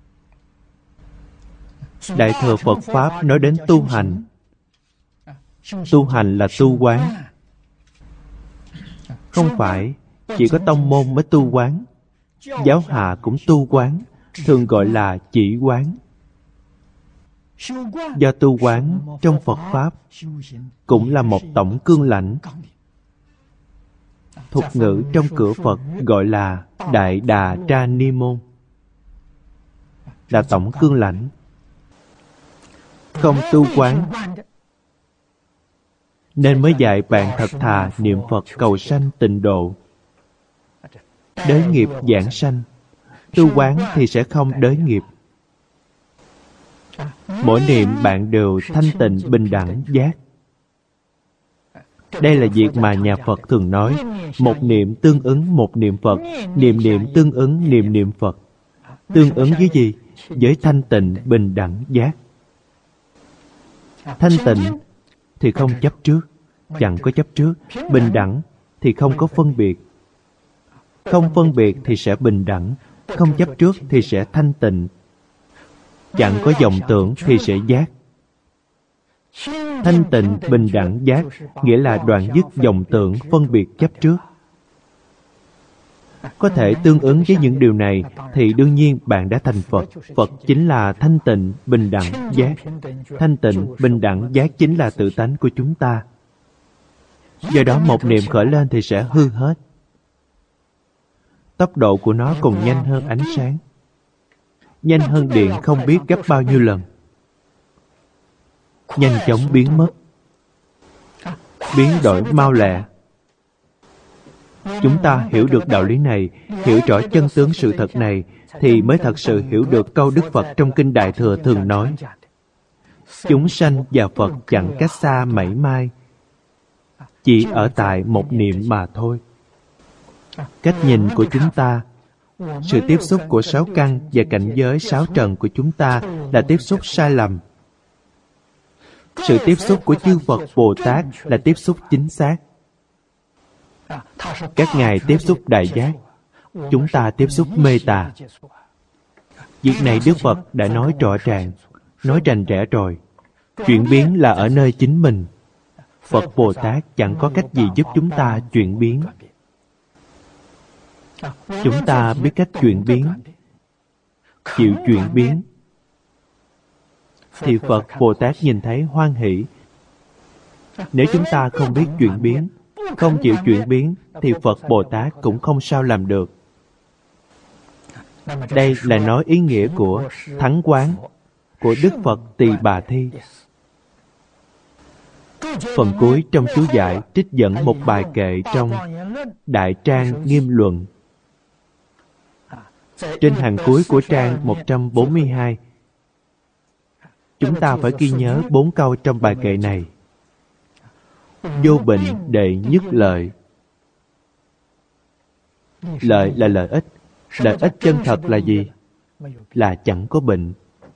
Đại thừa Phật Pháp nói đến tu hành. Tu hành là tu quán. Không phải chỉ có tông môn mới tu quán. Giáo hạ cũng tu quán, thường gọi là chỉ quán. Do tu quán trong Phật Pháp cũng là một tổng cương lãnh. Thuật ngữ trong cửa Phật gọi là Đại Đà Tra Ni Môn, là tổng cương lãnh. Không tu quán nên mới dạy bạn thật thà niệm Phật cầu sanh tịnh độ, đới nghiệp giảng sanh. Tu quán thì sẽ không đới nghiệp. Mỗi niệm bạn đều thanh tịnh bình đẳng giác. Đây là việc mà nhà Phật thường nói. Một niệm tương ứng một niệm Phật, niệm niệm tương ứng niệm niệm Phật. Tương ứng với gì? Với thanh tịnh bình đẳng giác. Thanh tịnh thì không chấp trước, chẳng có chấp trước. Bình đẳng thì không có phân biệt. Không phân biệt thì sẽ bình đẳng. Không chấp trước thì sẽ thanh tịnh. Chẳng có vọng tưởng thì sẽ giác. Thanh tịnh bình đẳng giác nghĩa là đoạn dứt vọng tưởng phân biệt chấp trước. Có thể tương ứng với những điều này thì đương nhiên bạn đã thành Phật. Phật chính là thanh tịnh bình đẳng giác. Thanh tịnh bình đẳng giác chính là tự tánh của chúng ta. Do đó một niệm khởi lên thì sẽ hư hết. Tốc độ của nó còn nhanh hơn ánh sáng, nhanh hơn điện không biết gấp bao nhiêu lần. Nhanh chóng biến mất, biến đổi mau lẹ. Chúng ta hiểu được đạo lý này, hiểu rõ chân tướng sự thật này, thì mới thật sự hiểu được câu Đức Phật trong Kinh Đại Thừa thường nói: chúng sanh và Phật chẳng cách xa mảy may, chỉ ở tại một niệm mà thôi. Cách nhìn của chúng ta, sự tiếp xúc của sáu căn và cảnh giới sáu trần của chúng ta là tiếp xúc sai lầm. Sự tiếp xúc của chư Phật Bồ Tát là tiếp xúc chính xác. Các ngài tiếp xúc đại giác, chúng ta tiếp xúc mê tà. Việc này Đức Phật đã nói rõ ràng, nói rành rẽ rồi. Chuyển biến là ở nơi chính mình. Phật Bồ Tát chẳng có cách gì giúp chúng ta chuyển biến. Chúng ta biết cách chuyển biến, chịu chuyển biến. thì Phật Bồ Tát nhìn thấy hoan hỷ. Nếu chúng ta không biết chuyển biến, không chịu chuyển biến, thì Phật Bồ Tát cũng không sao làm được. Đây là nói ý nghĩa của thắng quán của Đức Phật Tỳ Bà Thi. Phần cuối trong chú giải trích dẫn một bài kệ trong Đại Trang Nghiêm Luận. Trên hàng cuối của trang một trăm bốn mươi hai, chúng ta phải ghi nhớ bốn câu trong bài kệ này. Vô bệnh đệ nhất lợi. Lợi là lợi ích. Lợi ích chân thật là gì? Là chẳng có bệnh.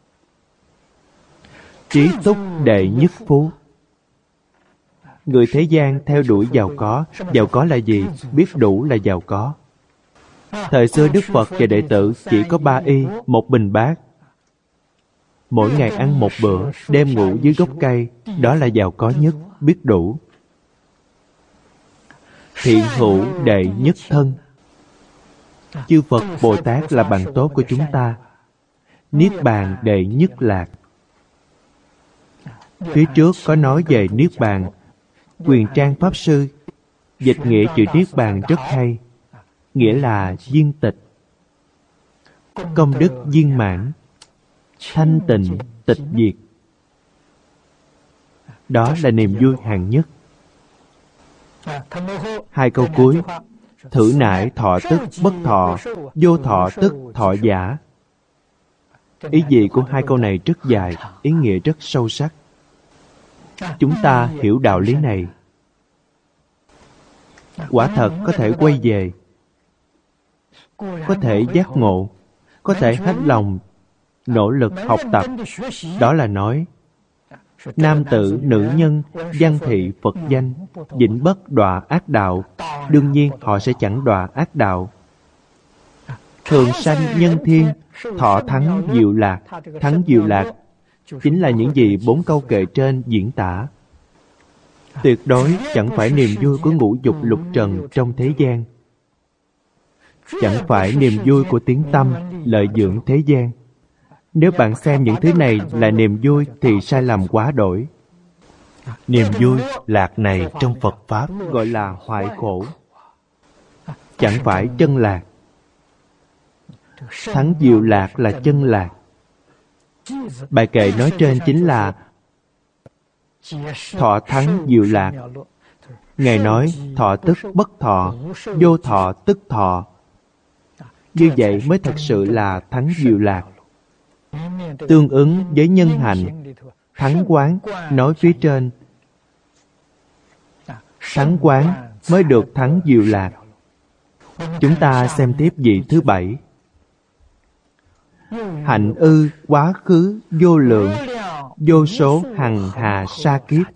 Trí túc đệ nhất phú. Người thế gian theo đuổi giàu có. Giàu có là gì? Biết đủ là giàu có. Thời xưa Đức Phật và đệ tử chỉ có ba y, một bình bát. Mỗi ngày ăn một bữa, đêm ngủ dưới gốc cây. Đó là giàu có nhất, biết đủ. Thiện hữu đệ nhất thân. Chư Phật Bồ Tát là bạn tốt của chúng ta. Niết bàn đệ nhất lạc. Phía trước có nói về Niết bàn. Quyền Trang Pháp Sư dịch nghĩa chữ Niết bàn rất hay. Nghĩa là viên tịch, công đức viên mãn, thanh tịnh tịch diệt. Đó là niềm vui hạng nhất. Hai câu cuối, thử nải thọ tức bất thọ, vô thọ tức thọ giả. Ý gì của hai câu này rất dài, ý nghĩa rất sâu sắc. Chúng ta hiểu đạo lý này, quả thật có thể quay về, có thể giác ngộ, có thể hết lòng nỗ lực học tập. Đó là nói nam tử, nữ nhân, văn thị, Phật danh, vĩnh bất đọa ác đạo. Đương nhiên họ sẽ chẳng đọa ác đạo. Thường sanh nhân thiên, thọ thắng diệu lạc. Thắng diệu lạc chính là những gì bốn câu kệ trên diễn tả. Tuyệt đối chẳng phải niềm vui của ngũ dục lục trần trong thế gian, chẳng phải niềm vui của tiếng tăm, lợi dưỡng thế gian. Nếu bạn xem những thứ này là niềm vui thì sai lầm quá đổi. Niềm vui lạc này trong Phật Pháp gọi là hoại khổ, chẳng phải chân lạc. Thắng diệu lạc là chân lạc. Bài kệ nói trên chính là thọ thắng diệu lạc. Ngài nói thọ tức bất thọ, vô thọ tức thọ. Như vậy mới thật sự là thắng diệu lạc. Tương ứng với nhân hạnh, thắng quán nói phía trên. Thắng quán mới được thắng diệu lạc. Chúng ta xem tiếp vị thứ bảy. Hạnh ư quá khứ vô lượng, vô số hằng hà sa kiếp.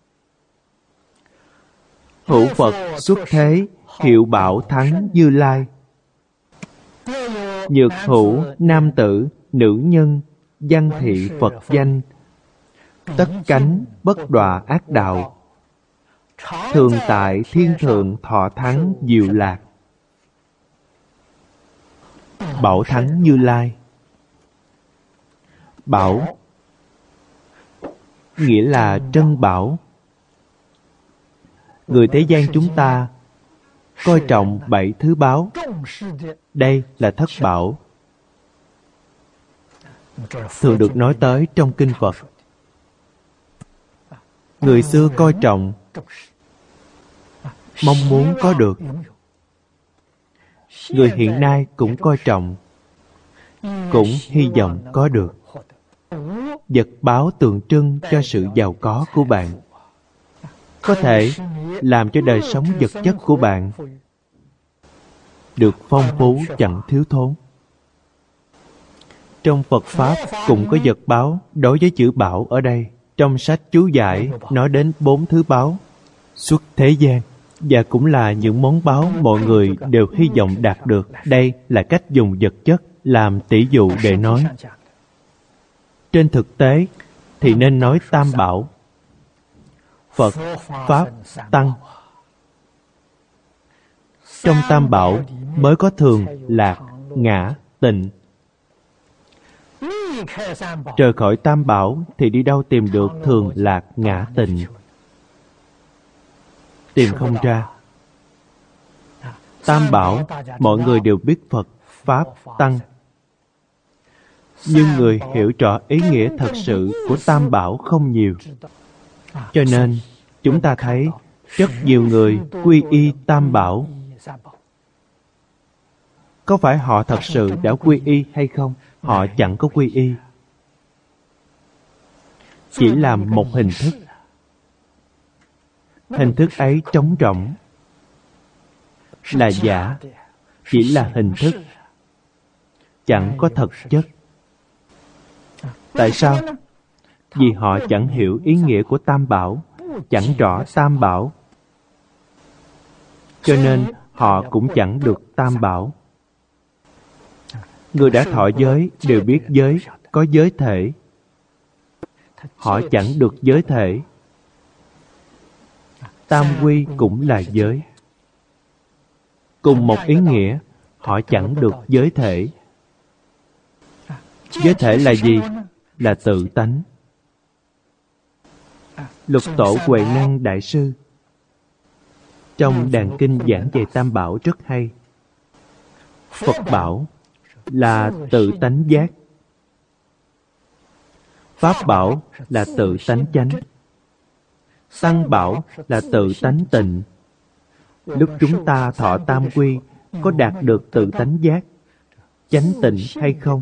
Hữu Phật xuất thế, hiệu bảo thắng Như Lai. Nhược hữu nam tử, nữ nhân, văn thị Phật danh. Tất cánh bất đọa ác đạo. Thường tại thiên thượng thọ thắng diệu lạc. Bảo thắng Như Lai. Bảo nghĩa là trân bảo. Người thế gian chúng ta coi trọng bảy thứ báo. Đây là thất bảo, thường được nói tới trong kinh Phật. Người xưa coi trọng, mong muốn có được. Người hiện nay cũng coi trọng, cũng hy vọng có được. Vật báo tượng trưng cho sự giàu có của bạn, có thể làm cho đời sống vật chất của bạn được phong phú chẳng thiếu thốn. Trong Phật Pháp cũng có vật báo. Đối với chữ bảo ở đây, trong sách chú giải nói đến bốn thứ báo xuất thế gian, và cũng là những món báo mọi người đều hy vọng đạt được. Đây là cách dùng vật chất làm tỷ dụ để nói. Trên thực tế thì nên nói tam bảo: Phật, Pháp, Tăng. Trong tam bảo mới có thường, lạc, ngã, tịnh. Rời khỏi tam bảo thì đi đâu tìm được thường lạc ngã tịnh? Tìm không ra. Tam bảo, mọi người đều biết Phật, Pháp, Tăng. Nhưng người hiểu rõ ý nghĩa thật sự của tam bảo không nhiều. Cho nên, chúng ta thấy rất nhiều người quy y tam bảo. Có phải họ thật sự đã quy y hay không? Họ chẳng có quy y. Chỉ là một hình thức. Hình thức ấy trống rỗng, là giả, chỉ là hình thức, chẳng có thực chất. Tại sao? Vì họ chẳng hiểu ý nghĩa của tam bảo, chẳng rõ tam bảo, cho nên họ cũng chẳng được tam bảo. Người đã thọ giới đều biết giới có giới thể. Họ chẳng được giới thể. Tam quy cũng là giới. Cùng một ý nghĩa, họ chẳng được giới thể. Giới thể là gì? Là tự tánh. Lục Tổ Huệ Năng Đại Sư trong đàn kinh giảng về tam bảo rất hay. Phật bảo là tự tánh giác. Pháp bảo là tự tánh chánh. Tăng bảo là tự tánh tịnh. Lúc chúng ta thọ tam quy, có đạt được tự tánh giác, chánh tịnh hay không?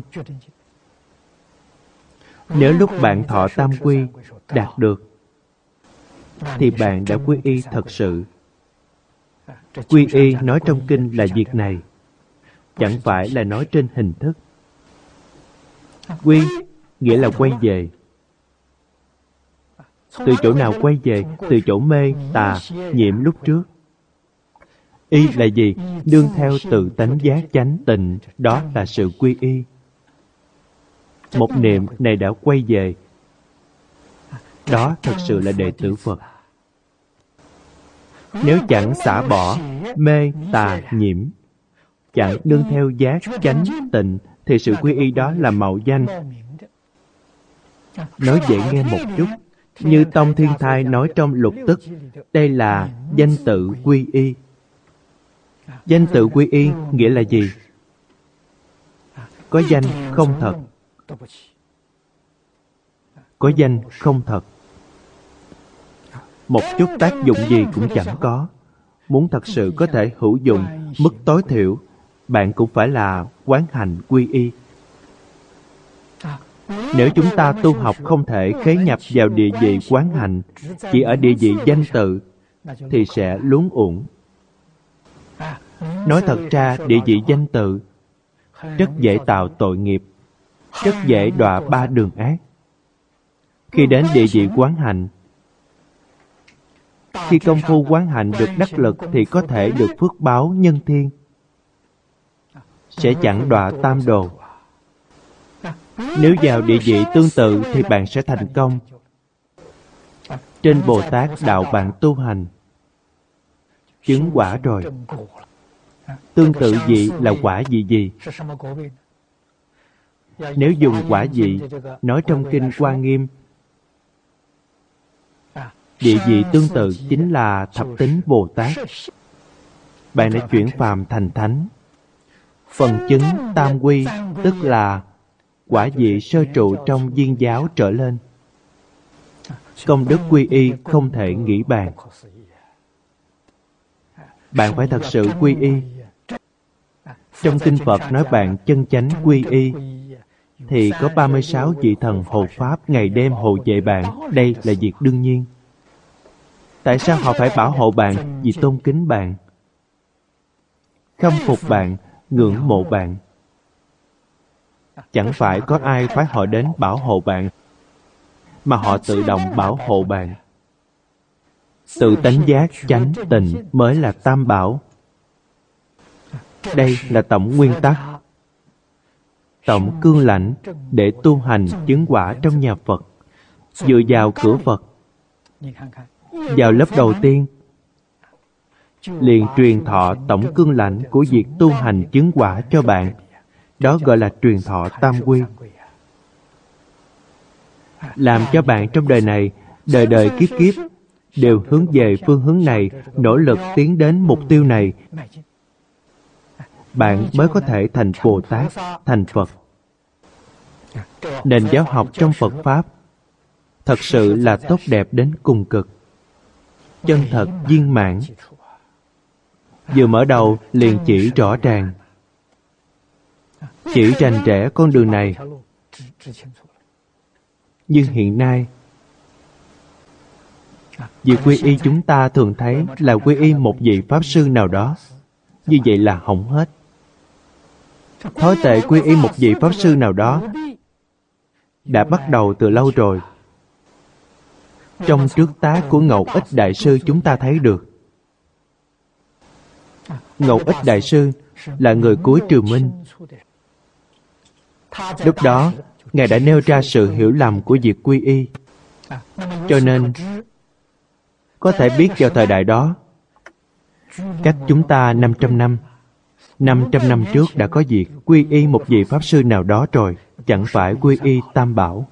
Nếu lúc bạn thọ tam quy đạt được, thì bạn đã quy y thật sự. Quy y nói trong kinh là việc này, chẳng phải là nói trên hình thức. Quy nghĩa là quay về. Từ chỗ nào quay về? Từ chỗ mê, tà, nhiễm lúc trước. Y là gì? Nương theo tự tánh giác chánh tịnh, đó là sự quy y. Một niệm này đã quay về. Đó thật sự là đệ tử Phật. Nếu chẳng xả bỏ mê, tà, nhiễm, chẳng nương theo giác chánh tịnh, thì sự quy y đó là mạo danh. Nói dễ nghe một chút, như Tông Thiên Thai nói trong lục tức, đây là danh tự quy y. Danh tự quy y nghĩa là gì? Có danh không thật. Có danh không thật. Một chút tác dụng gì cũng chẳng có. Muốn thật sự có thể hữu dụng, mức tối thiểu, bạn cũng phải là quán hành quy y. Nếu chúng ta tu học không thể khế nhập vào địa vị quán hành, chỉ ở địa vị danh tự, thì sẽ luống uổng. Nói thật ra, địa vị danh tự rất dễ tạo tội nghiệp, rất dễ đọa ba đường ác. Khi đến địa vị quán hành, khi công phu quán hành được đắc lực thì có thể được phước báo nhân thiên, sẽ chẳng đọa tam đồ. Nếu vào địa vị tương tự thì bạn sẽ thành công. Trên Bồ Tát đạo bạn tu hành, chứng quả rồi. Tương tự vị là quả vị gì? Nếu dùng quả vị, nói trong Kinh Hoa Nghiêm, địa vị tương tự chính là thập tính Bồ Tát. Bạn đã chuyển phàm thành thánh. Phần chứng tam quy, tức là quả vị sơ trụ trong viên giáo trở lên. Công đức quy y không thể nghĩ bàn. Bạn phải thật sự quy y. Trong Kinh Phật nói bạn chân chánh quy y, thì có ba mươi sáu vị thần hộ Pháp ngày đêm hộ vệ bạn. Đây là việc đương nhiên. Tại sao họ phải bảo hộ bạn? Vì tôn kính bạn, khâm phục bạn, ngưỡng mộ bạn. Chẳng phải có ai phái họ đến bảo hộ bạn, mà họ tự động bảo hộ bạn. Tự tánh giác chánh tịnh mới là tam bảo. Đây là tổng nguyên tắc, tổng cương lãnh để tu hành chứng quả trong nhà Phật. Dựa vào cửa Phật, vào lớp đầu tiên, liền truyền thọ tổng cương lãnh của việc tu hành chứng quả cho bạn. Đó gọi là truyền thọ tam quy. làm cho bạn trong đời này, đời đời kiếp kiếp đều hướng về phương hướng này, nỗ lực tiến đến mục tiêu này, bạn mới có thể thành Bồ Tát, thành Phật. Nền giáo học trong Phật Pháp thật sự là tốt đẹp đến cùng cực, chân thật viên mãn. Vừa mở đầu liền chỉ rõ ràng, chỉ rành rẽ con đường này. Nhưng hiện nay, việc quy y chúng ta thường thấy là quy y một vị Pháp Sư nào đó. Như vậy là hỏng hết. Thói tệ quy y một vị Pháp Sư nào đó đã bắt đầu từ lâu rồi. Trong trước tá của Ngẫu Ích Đại Sư chúng ta thấy được. Ngẫu Ích Đại Sư là người cuối Triều Minh. Lúc đó, Ngài đã nêu ra sự hiểu lầm của việc quy y. Cho nên, có thể biết vào thời đại đó, cách chúng ta năm trăm năm, năm trăm năm trước đã có việc quy y một vị Pháp Sư nào đó rồi, chẳng phải quy y Tam Bảo.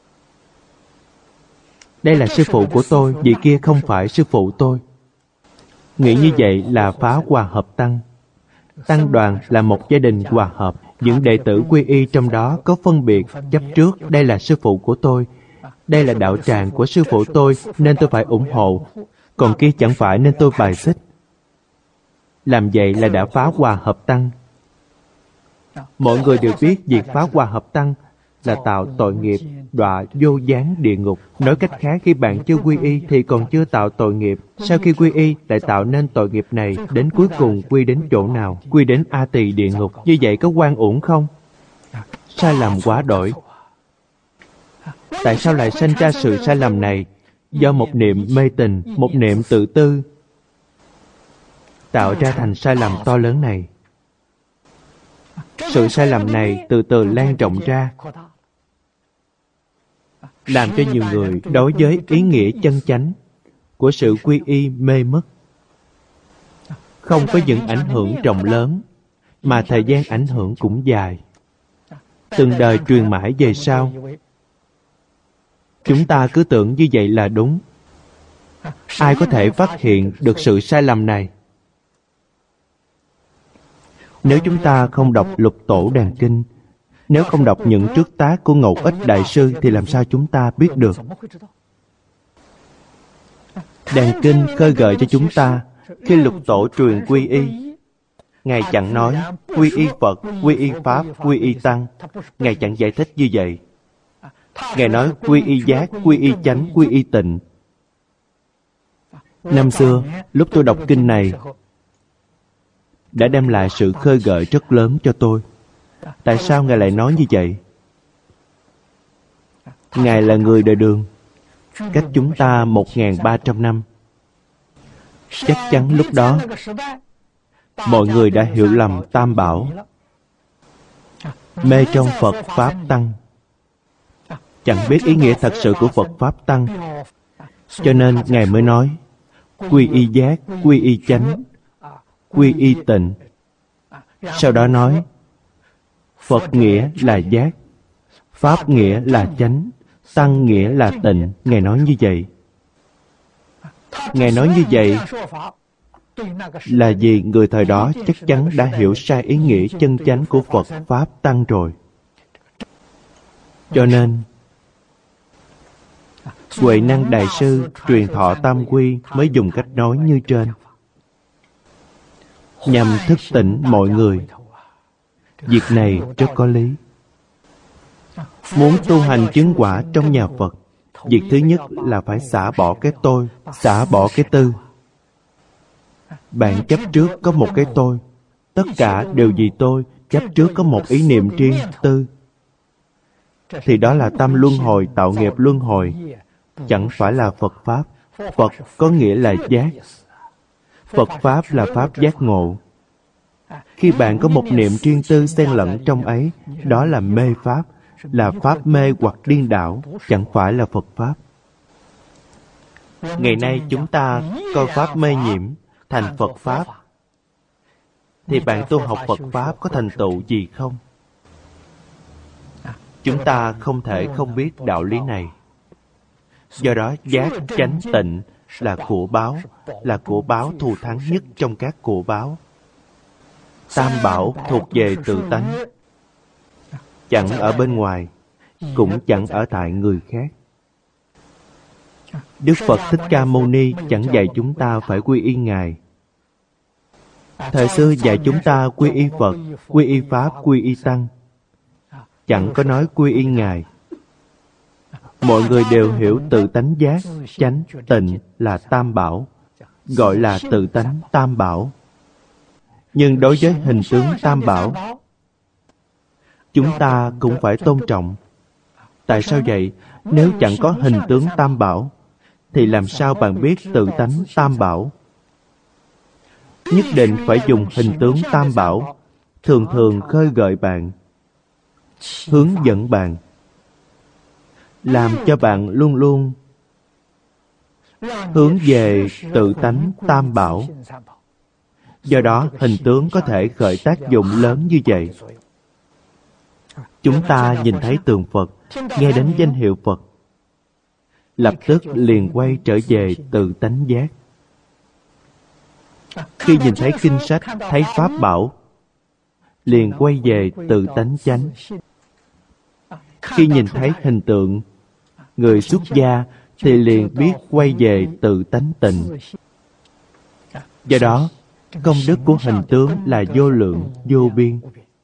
Đây là sư phụ của tôi, vị kia không phải sư phụ tôi. Nghĩ như vậy là phá hòa hợp tăng. Tăng đoàn là một gia đình hòa hợp. Những đệ tử quy y trong đó có phân biệt, chấp trước, đây là sư phụ của tôi, đây là đạo tràng của sư phụ tôi, nên tôi phải ủng hộ, còn kia chẳng phải nên tôi bài xích. Làm vậy là đã phá hòa hợp tăng. Mọi người đều biết việc phá hòa hợp tăng là tạo tội nghiệp, đọa vô gián địa ngục. Nói cách khác, khi bạn chưa quy y thì còn chưa tạo tội nghiệp. Sau khi quy y lại tạo nên tội nghiệp này, đến cuối cùng quy đến chỗ nào? Quy đến A Tỳ địa ngục. Như vậy có oan uổng không? Sai lầm quá đổi. Tại sao lại sinh ra sự sai lầm này? Do một niệm mê tình, một niệm tự tư, tạo ra thành sai lầm to lớn này. Sự sai lầm này từ từ lan rộng ra, làm cho nhiều người đối với ý nghĩa chân chánh của sự quy y mê mất. Không có những ảnh hưởng rộng lớn, mà thời gian ảnh hưởng cũng dài. Từng đời truyền mãi về sau. Chúng ta cứ tưởng như vậy là đúng. Ai có thể phát hiện được sự sai lầm này? Nếu chúng ta không đọc Lục Tổ Đàn Kinh, nếu không đọc những trước tác của Ngẫu Ích Đại Sư, thì làm sao chúng ta biết được? Đàn Kinh khơi gợi cho chúng ta, khi Lục Tổ truyền quy y, Ngài chẳng nói quy y Phật, quy y Pháp, quy y Tăng. Ngài chẳng giải thích như vậy. Ngài nói quy y giác, quy y chánh, quy y tịnh. Năm xưa, lúc tôi đọc kinh này, đã đem lại sự khơi gợi rất lớn cho tôi. Tại sao Ngài lại nói như vậy? Ngài là người đời Đường, cách chúng ta một nghìn ba trăm năm. Chắc chắn lúc đó, mọi người đã hiểu lầm Tam Bảo, mê trong Phật Pháp Tăng, chẳng biết ý nghĩa thật sự của Phật Pháp Tăng. Cho nên Ngài mới nói quy y giác, quy y chánh, quy y tịnh. Sau đó nói Phật nghĩa là giác, Pháp nghĩa là chánh, Tăng nghĩa là tịnh. Ngài nói như vậy. Ngài nói như vậy là vì người thời đó chắc chắn đã hiểu sai ý nghĩa chân chánh của Phật Pháp Tăng rồi. Cho nên Huệ Năng Đại Sư truyền thọ Tam Quy mới dùng cách nói như trên, nhằm thức tỉnh mọi người. Việc này rất có lý. Muốn tu hành chứng quả trong nhà Phật, việc thứ nhất là phải xả bỏ cái tôi, xả bỏ cái tư. Bạn chấp trước có một cái tôi, tất cả đều vì tôi, chấp trước có một ý niệm riêng, tư, thì đó là tâm luân hồi, tạo nghiệp luân hồi, chẳng phải là Phật Pháp. Phật có nghĩa là giác. Phật Pháp là Pháp giác ngộ. Khi bạn có một niệm riêng tư xen lẫn trong ấy, đó là mê Pháp, là Pháp mê hoặc điên đảo, chẳng phải là Phật Pháp. Ngày nay chúng ta coi Pháp mê nhiễm thành Phật Pháp, thì bạn tu học Phật Pháp có thành tựu gì không? Chúng ta không thể không biết đạo lý này. Do đó giác chánh tịnh là của báo, là của báo thù thắng nhất trong các của báo. Tam bảo thuộc về tự tánh, chẳng ở bên ngoài, cũng chẳng ở tại người khác. Đức Phật Thích Ca Mâu Ni chẳng dạy chúng ta phải quy y Ngài. Thời xưa dạy chúng ta quy y Phật, quy y Pháp, quy y Tăng, chẳng có nói quy y Ngài. Mọi người đều hiểu tự tánh giác, chánh, tịnh là tam bảo, gọi là tự tánh tam bảo. Nhưng đối với hình tướng tam bảo, chúng ta cũng phải tôn trọng. Tại sao vậy? Nếu chẳng có hình tướng tam bảo, thì làm sao bạn biết tự tánh tam bảo? Nhất định phải dùng hình tướng tam bảo, thường thường khơi gợi bạn, hướng dẫn bạn, làm cho bạn luôn luôn hướng về tự tánh tam bảo. Do đó, hình tướng có thể khởi tác dụng lớn như vậy. Chúng ta nhìn thấy tượng Phật, nghe đến danh hiệu Phật, lập tức liền quay trở về tự tánh giác. Khi nhìn thấy kinh sách, thấy Pháp bảo, liền quay về tự tánh chánh. Khi nhìn thấy hình tượng người xuất gia, thì liền biết quay về tự tánh tịnh. Do đó, công đức của hình tướng là vô lượng, vô biên.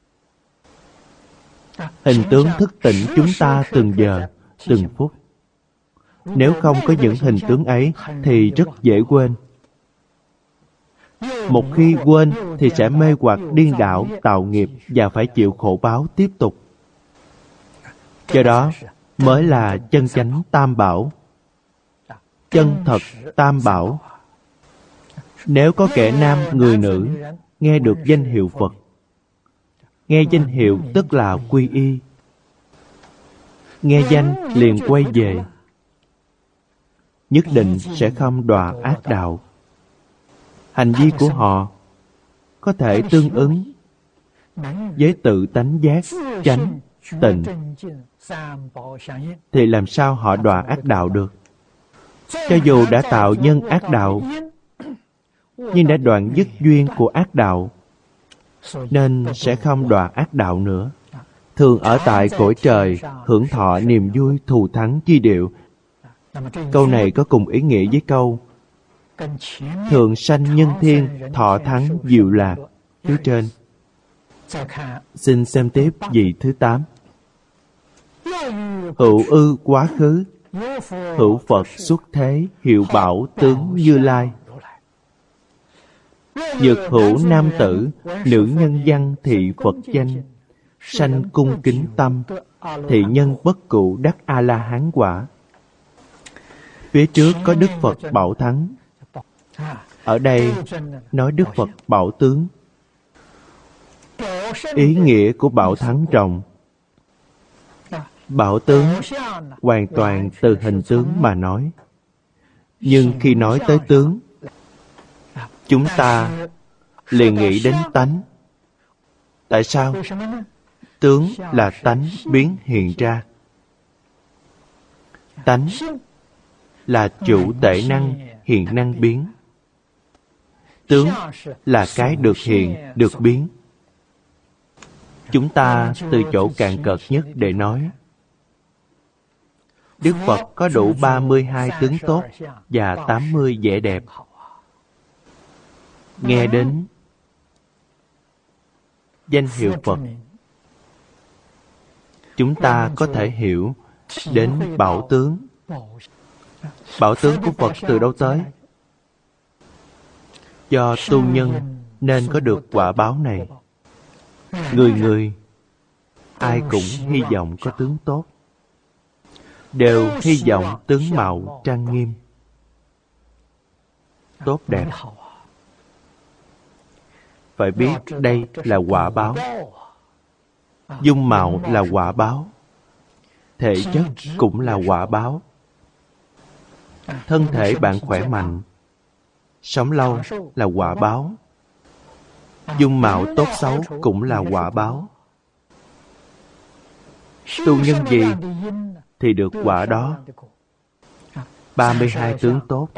Hình tướng thức tỉnh chúng ta từng giờ, từng phút. Nếu không có những hình tướng ấy, thì rất dễ quên. Một khi quên, thì sẽ mê hoặc điên đảo, tạo nghiệp và phải chịu khổ báo tiếp tục. Do đó, mới là chân chánh tam bảo, chân thật tam bảo. Nếu có kẻ nam, người nữ, nghe được danh hiệu Phật, nghe danh hiệu tức là quy y, nghe danh liền quay về, nhất định sẽ không đọa ác đạo. Hành vi của họ có thể tương ứng với tự tánh giác, chánh, tịnh, thì làm sao họ đọa ác đạo được? Cho dù đã tạo nhân ác đạo, nhưng đã đoạn dứt duyên của ác đạo, nên sẽ không đọa ác đạo nữa. Thường ở tại cõi trời, hưởng thọ niềm vui thù thắng chi điệu. Câu này có cùng ý nghĩa với câu thường sanh nhân thiên, thọ thắng diệu lạc phía trên. Xin xem tiếp vị thứ tám. Hữu ư quá khứ, hữu Phật xuất thế, hiệu bảo tướng Như Lai. Nhược hữu nam tử, nữ nhân văn thị Phật danh, sanh cung kính tâm, thị nhân bất cụ đắc A-la-hán quả. Phía trước có Đức Phật Bảo Thắng. Ở đây nói Đức Phật Bảo Tướng. Ý nghĩa của Bảo Thắng rộng. Bảo tướng hoàn toàn từ hình tướng mà nói. Nhưng khi nói tới tướng, chúng ta liền nghĩ đến tánh. Tại sao? Tướng là tánh biến hiện ra. Tánh là chủ tệ năng hiện năng biến. Tướng là cái được hiện, được biến. Chúng ta từ chỗ cạn cợt nhất để nói, Đức Phật có đủ ba mươi hai tướng tốt và tám mươi vẻ đẹp. Nghe đến danh hiệu Phật, chúng ta có thể hiểu đến bảo tướng. Bảo tướng của Phật từ đâu tới? Do tu nhân nên có được quả báo này. Người người, ai cũng hy vọng có tướng tốt, đều hy vọng tướng mạo trang nghiêm, tốt đẹp. Phải biết đây là quả báo. Dung mạo là quả báo, thể chất cũng là quả báo. Thân thể bạn khỏe mạnh, sống lâu là quả báo. Dung mạo tốt xấu cũng là quả báo. Tu nhân gì thì được quả đó. ba mươi hai tướng tốt,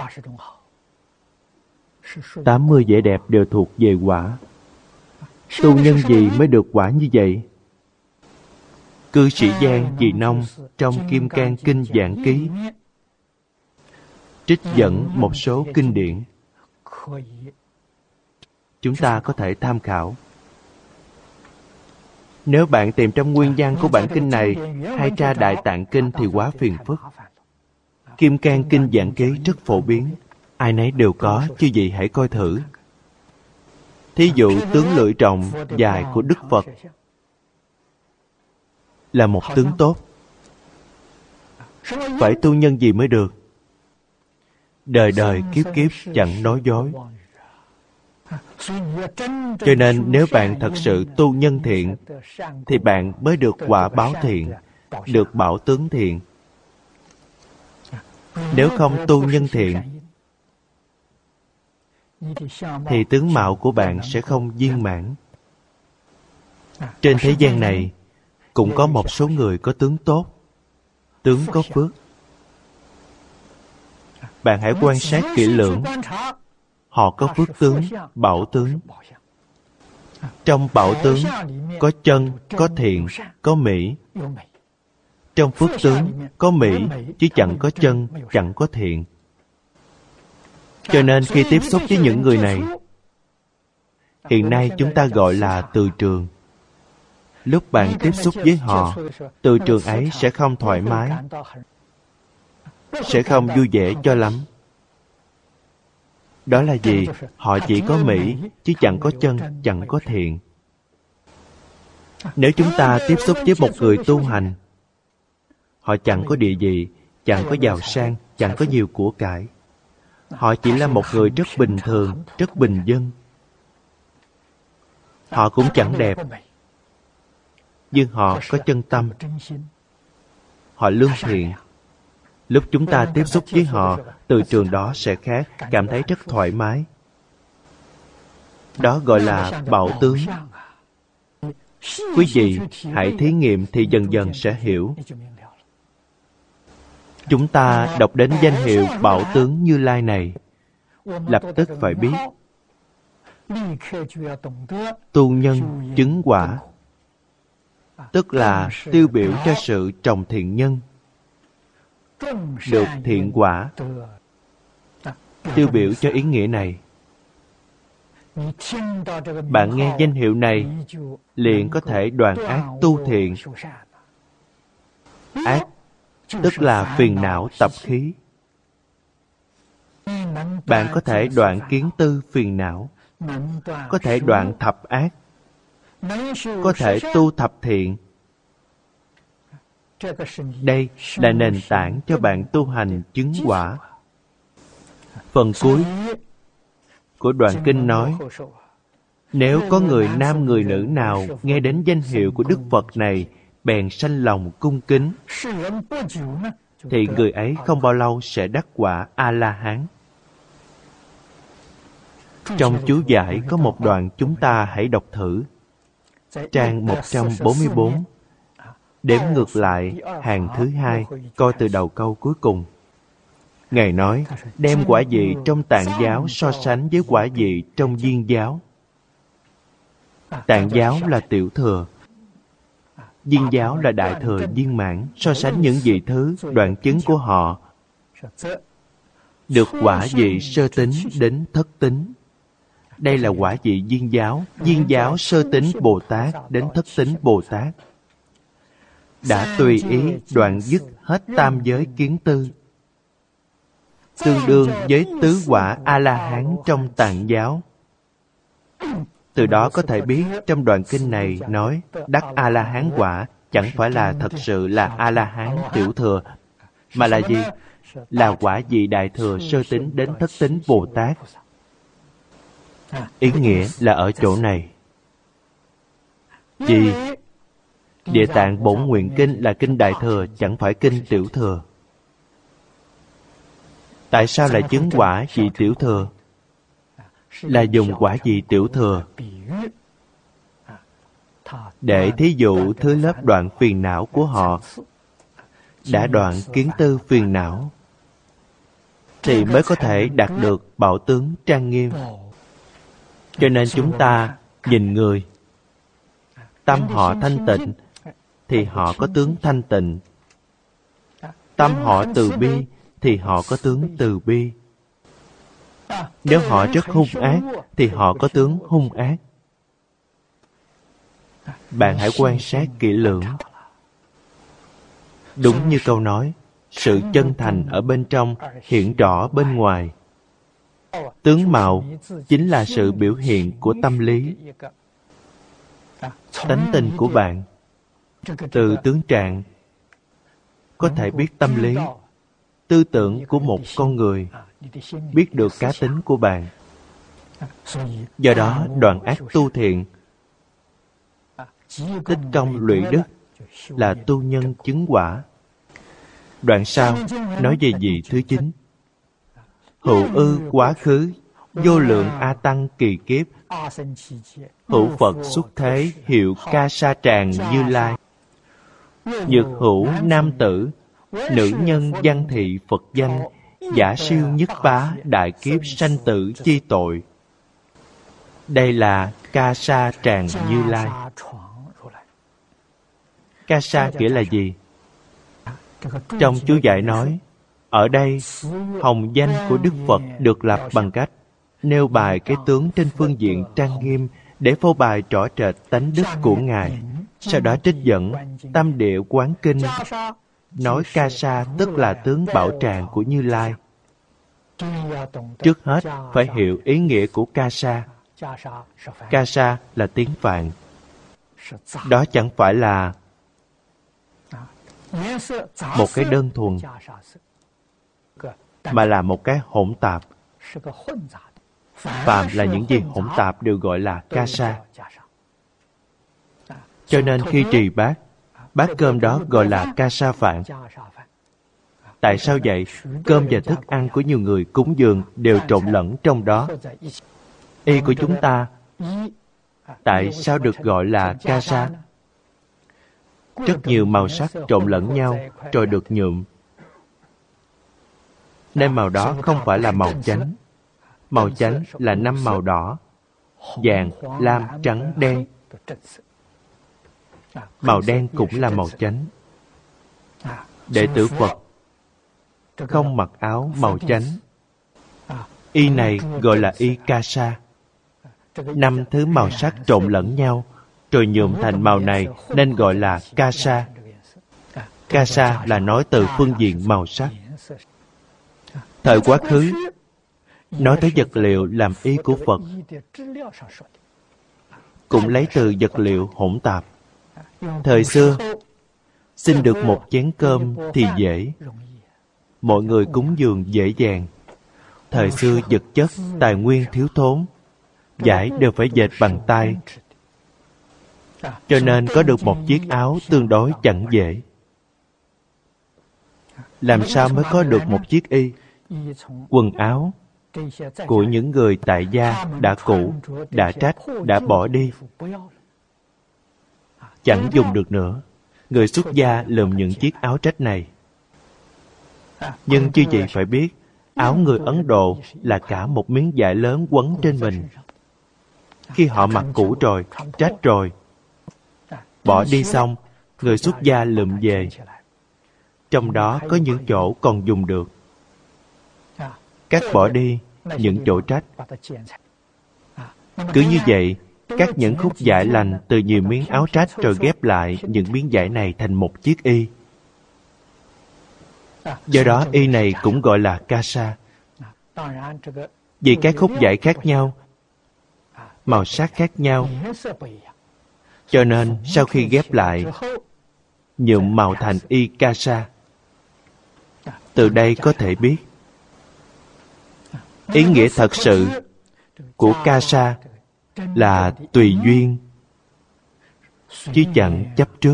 tám mươi vẻ đẹp đều thuộc về quả. Tu nhân gì mới được quả như vậy? Cư sĩ Giang Kỳ Nông trong Kim Cang Kinh Giảng Ký trích dẫn một số kinh điển, chúng ta có thể tham khảo. Nếu bạn tìm trong nguyên văn của bản kinh này hay tra Đại Tạng Kinh thì quá phiền phức. Kim Cang Kinh Giảng Ký rất phổ biến, ai nấy đều có, chứ gì hãy coi thử. Thí dụ tướng lưỡi rộng dài của Đức Phật là một tướng tốt. Phải tu nhân gì mới được? Đời đời kiếp kiếp chẳng nói dối. Cho nên nếu bạn thật sự tu nhân thiện thì bạn mới được quả báo thiện, được bảo tướng thiện. Nếu không tu nhân thiện thì tướng mạo của bạn sẽ không viên mãn. Trên thế gian này cũng có một số người có tướng tốt, tướng có phước. Bạn hãy quan sát kỹ lưỡng. Họ có phước tướng, bảo tướng. Trong bảo tướng có chân, có thiện, có mỹ. Trong phước tướng có mỹ, chứ chẳng có chân, chẳng có thiện. Cho nên khi tiếp xúc với những người này, hiện nay chúng ta gọi là từ trường. Lúc bạn tiếp xúc với họ, từ trường ấy sẽ không thoải mái, sẽ không vui vẻ cho lắm. Đó là gì? Họ chỉ có mỹ, chứ chẳng có chân, chẳng có thiện. Nếu chúng ta tiếp xúc với một người tu hành, họ chẳng có địa vị, chẳng có giàu sang, chẳng có nhiều của cải. Họ chỉ là một người rất bình thường, rất bình dân. Họ cũng chẳng đẹp, nhưng họ có chân tâm. Họ lương thiện. Lúc chúng ta tiếp xúc với họ, từ trường đó sẽ khác, cảm thấy rất thoải mái. Đó gọi là bảo tướng. Quý vị hãy thí nghiệm thì dần dần sẽ hiểu. Chúng ta đọc đến danh hiệu Bảo Tướng Như Lai này, lập tức phải biết tu nhân chứng quả, tức là tiêu biểu cho sự trồng thiện nhân, được thiện quả. Tiêu biểu cho ý nghĩa này, bạn nghe danh hiệu này liền có thể đoạn ác tu thiện. Ác tức là phiền não tập khí. Bạn có thể đoạn kiến tư phiền não, có thể đoạn thập ác, có thể tu thập thiện. Đây là nền tảng cho bạn tu hành chứng quả. Phần cuối của đoạn kinh nói, nếu có người nam người nữ nào nghe đến danh hiệu của Đức Phật này bèn sanh lòng cung kính, thì người ấy không bao lâu sẽ đắc quả A-la-hán. Trong chú giải có một đoạn chúng ta hãy đọc thử. Trang một trăm bốn mươi bốn, đếm ngược lại hàng thứ hai, coi từ đầu câu cuối cùng. Ngài nói, đem quả vị trong Tạng giáo so sánh với quả vị trong Viên giáo. Tạng giáo là tiểu thừa, Viên giáo là đại thừa viên mãn. So sánh những vị thứ đoạn chứng của họ, được quả vị sơ tính đến thất tính. Đây là quả vị Viên giáo. Viên giáo sơ tính Bồ Tát đến thất tính Bồ Tát, đã tùy ý đoạn dứt hết tam giới kiến tư, tương đương với tứ quả A-la-hán trong Tạng giáo. Từ đó có thể biết trong đoạn kinh này nói đắc A-la-hán quả chẳng phải là thật sự là A-la-hán tiểu thừa, mà là gì? Là quả vị đại thừa sơ tính đến thất tính Bồ Tát. Ý nghĩa là ở chỗ này. Vì Địa Tạng Bổn Nguyện Kinh là kinh đại thừa, chẳng phải kinh tiểu thừa. Tại sao lại chứng quả vị tiểu thừa? Là dùng quả vị tiểu thừa để thí dụ thứ lớp đoạn phiền não của họ đã đoạn kiến tư phiền não. thì mới có thể đạt được bảo tướng trang nghiêm. Cho nên chúng ta nhìn người, tâm họ thanh tịnh thì họ có tướng thanh tịnh. Tâm họ từ bi thì họ có tướng từ bi. Nếu họ rất hung ác thì họ có tướng hung ác. Bạn hãy quan sát kỹ lưỡng. Đúng như câu nói, sự chân thành ở bên trong hiện rõ bên ngoài. Tướng mạo chính là sự biểu hiện của tâm lý. Tánh tình của bạn, từ tướng trạng có thể biết tâm lý, tư tưởng của một con người, biết được cá tính của bạn. Do đó, đoạn ác tu thiện, tích công lụy đức là tu nhân chứng quả. Đoạn sau nói về vị thứ chín. Hữu ư quá khứ, vô lượng A Tăng kỳ kiếp, hữu Phật xuất thế hiệu Ca Sa Tràng Như Lai. Nhược hữu nam tử, nữ nhân văn thị Phật danh, giả siêu nhất bá đại kiếp sanh tử chi tội. Đây là Ca Sa Tràng Như Lai. Ca Sa nghĩa là gì? Trong chú giải nói, ở đây, hồng danh của Đức Phật được lập bằng cách nêu bài cái tướng trên phương diện trang nghiêm để phô bày rõ rệt tánh đức của Ngài. Sau đó trích dẫn Tam Địa Quán Kinh, nói Ca Sa tức là tướng bảo tràng của Như Lai. Trước hết, phải hiểu ý nghĩa của Ca Sa. Ca Sa là tiếng Phạn. Đó chẳng phải là một cái đơn thuần, mà là một cái hỗn tạp. Phàm là những gì hỗn tạp đều gọi là Ca Sa. Cho nên khi trì bát, bát cơm đó gọi là Ca Sa Phạn. Tại sao vậy? Cơm và thức ăn của nhiều người cúng dường đều trộn lẫn trong đó. Y của chúng ta, tại sao được gọi là Ca Sa? Rất nhiều màu sắc trộn lẫn nhau rồi được nhuộm, nên màu đó không phải là màu chánh. Màu chánh là năm màu đỏ: vàng, lam, trắng, đen. Màu đen cũng là màu chánh. Đệ tử Phật không mặc áo màu chánh. Y này gọi là y Ca Sa. Năm thứ màu sắc trộn lẫn nhau rồi nhuộm thành màu này nên gọi là Ca Sa. Ca Sa là nói từ phương diện màu sắc. Thời quá khứ, nói tới vật liệu làm y của Phật, cũng lấy từ vật liệu hỗn tạp. Thời xưa, xin được một chén cơm thì dễ. Mọi người cúng dường dễ dàng. Thời xưa vật chất, tài nguyên thiếu thốn, vải đều phải dệt bằng tay. Cho nên có được một chiếc áo tương đối chẳng dễ. Làm sao mới có được một chiếc y? Quần áo của những người tại gia đã cũ, đã rách, đã bỏ đi, chẳng dùng được nữa. Người xuất gia lượm những chiếc áo rách này. Nhưng chư vị phải biết, áo người Ấn Độ là cả một miếng vải lớn quấn trên mình. Khi họ mặc cũ rồi, rách rồi, bỏ đi xong, người xuất gia lượm về. Trong đó có những chỗ còn dùng được. Cắt bỏ đi những chỗ rách. Cứ như vậy, cắt những khúc vải lành từ nhiều miếng áo rách rồi ghép lại những miếng vải này thành một chiếc y. Do đó y này cũng gọi là Ca Sa. Vì các khúc vải khác nhau, màu sắc khác nhau, cho nên sau khi ghép lại, nhuộm màu thành y Ca Sa. Từ đây có thể biết ý nghĩa thật sự của Ca Sa là tùy duyên, chứ chẳng chấp trước.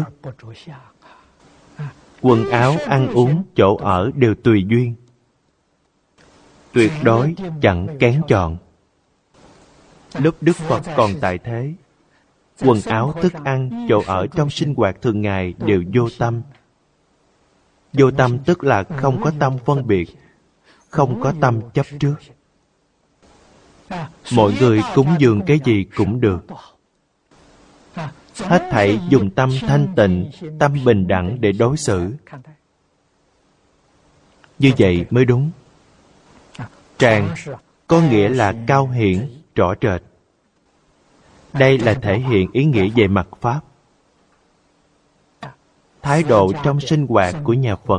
Quần áo, ăn uống, chỗ ở đều tùy duyên, tuyệt đối chẳng kén chọn. Lúc Đức Phật còn tại thế, quần áo, thức ăn, chỗ ở trong sinh hoạt thường ngày đều vô tâm. Vô tâm tức là không có tâm phân biệt, không có tâm chấp trước. Mọi người cúng dường cái gì cũng được. Hết thảy dùng tâm thanh tịnh, tâm bình đẳng để đối xử. Như vậy mới đúng. Tràng có nghĩa là cao hiển, rõ rệt. Đây là thể hiện ý nghĩa về mặt Pháp. Thái độ trong sinh hoạt của nhà Phật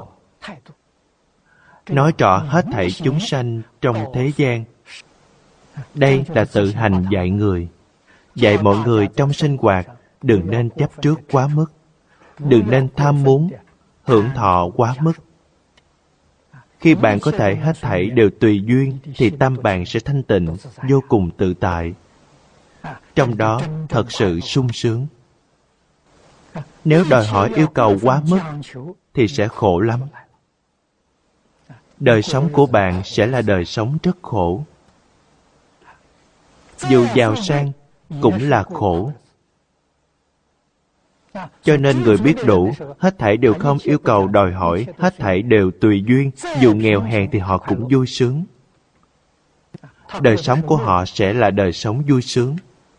nói rõ hết thảy chúng sanh trong thế gian. Đây là tự hành dạy người. Dạy mọi người trong sinh hoạt đừng nên chấp trước quá mức, đừng nên tham muốn, hưởng thọ quá mức. Khi bạn có thể hết thảy đều tùy duyên, thì tâm bạn sẽ thanh tịnh, vô cùng tự tại. Trong đó thật sự sung sướng. Nếu đòi hỏi yêu cầu quá mức, thì sẽ khổ lắm. Đời sống của bạn sẽ là đời sống rất khổ. Dù giàu sang, cũng là khổ. Cho nên người biết đủ, hết thảy đều không yêu cầu đòi hỏi, hết thảy đều tùy duyên. Dù nghèo hèn thì họ cũng vui sướng. Đời sống của họ sẽ là đời sống vui sướng.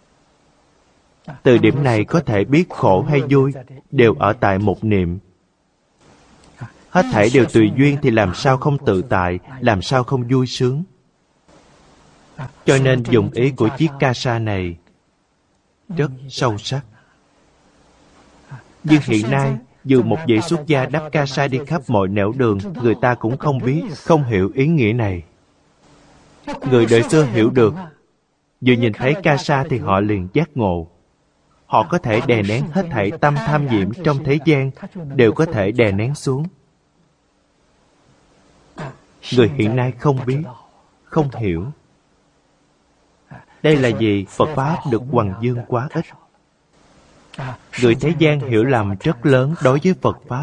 Từ điểm này có thể biết khổ hay vui đều ở tại một niệm. Hết thảy đều tùy duyên thì làm sao không tự tại, làm sao không vui sướng. Cho nên dụng ý của chiếc ca sa này rất sâu sắc. Nhưng hiện nay, dù một vị xuất gia đắp ca sa đi khắp mọi nẻo đường, người ta cũng không biết, không hiểu ý nghĩa này. Người đời xưa hiểu được. Vừa nhìn thấy ca sa thì họ liền giác ngộ. Họ có thể đè nén hết thảy tâm tham nhiễm trong thế gian, đều có thể đè nén xuống. Người hiện nay không biết, không hiểu. Đây là vì Phật Pháp được hoằng dương quá ít. Người thế gian hiểu lầm rất lớn đối với Phật Pháp.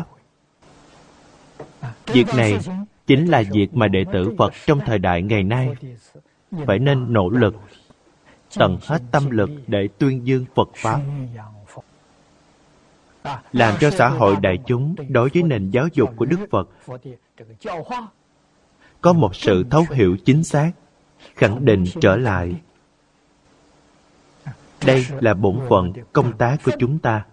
Việc này chính là việc mà đệ tử Phật trong thời đại ngày nay phải nên nỗ lực, tận hết tâm lực để tuyên dương Phật Pháp, làm cho xã hội đại chúng đối với nền giáo dục của Đức Phật có một sự thấu hiểu chính xác, khẳng định trở lại. Đây là bổn phận, công tác của chúng ta.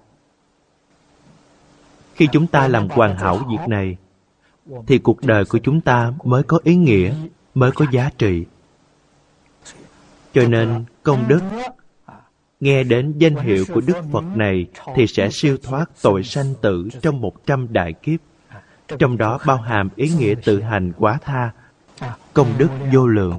Khi chúng ta làm hoàn hảo việc này, thì cuộc đời của chúng ta mới có ý nghĩa, mới có giá trị. Cho nên, công đức, nghe đến danh hiệu của Đức Phật này thì sẽ siêu thoát tội sanh tử trong một trăm đại kiếp. Trong đó bao hàm ý nghĩa tự hành quá tha, công đức vô lượng.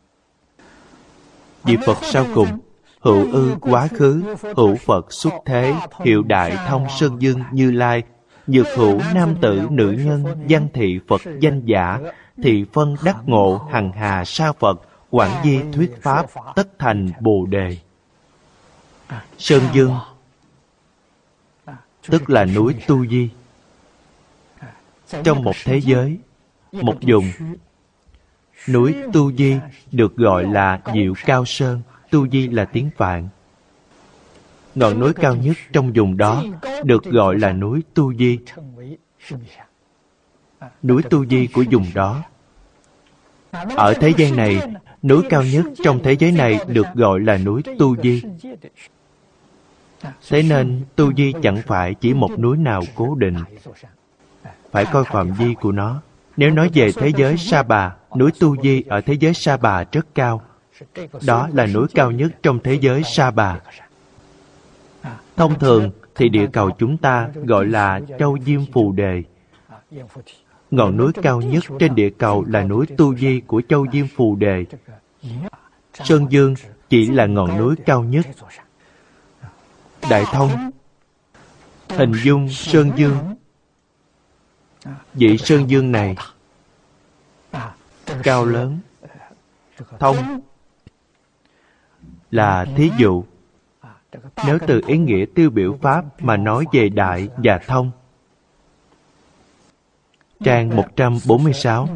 Vị Phật sau cùng, hữu ư quá khứ, hữu Phật xuất thế, hiệu đại thông sơn dương Như Lai, nhược hữu nam tử nữ nhân, văn thị Phật danh giả, thị phân đắc ngộ, hằng hà sa Phật, quảng di thuyết pháp, tất thành Bồ Đề. Sơn dương tức là núi Tu Di. Trong một thế giới, một vùng, núi Tu Di được gọi là Diệu Cao Sơn. Tu Di là tiếng Phạn. Ngọn núi cao nhất trong vùng đó được gọi là núi Tu Di. Núi Tu Di của vùng đó. Ở thế gian này, núi cao nhất trong thế giới này được gọi là núi Tu Di. Thế nên Tu Di chẳng phải chỉ một núi nào cố định, phải coi phạm vi của nó. Nếu nói về thế giới Sa Bà, núi Tu Di ở thế giới Sa Bà rất cao. Đó là núi cao nhất trong thế giới Sa Bà. Thông thường thì địa cầu chúng ta gọi là Châu Diêm Phù Đề. Ngọn núi cao nhất trên địa cầu là núi Tu Di của Châu Diêm Phù Đề. Sơn Dương chỉ là ngọn núi cao nhất. Đại Thông hình dung Sơn Dương. Vị Sơn Dương này cao lớn. Thông là thí dụ. Nếu từ ý nghĩa tiêu biểu Pháp mà nói về đại và thông. Trang một trăm bốn mươi sáu.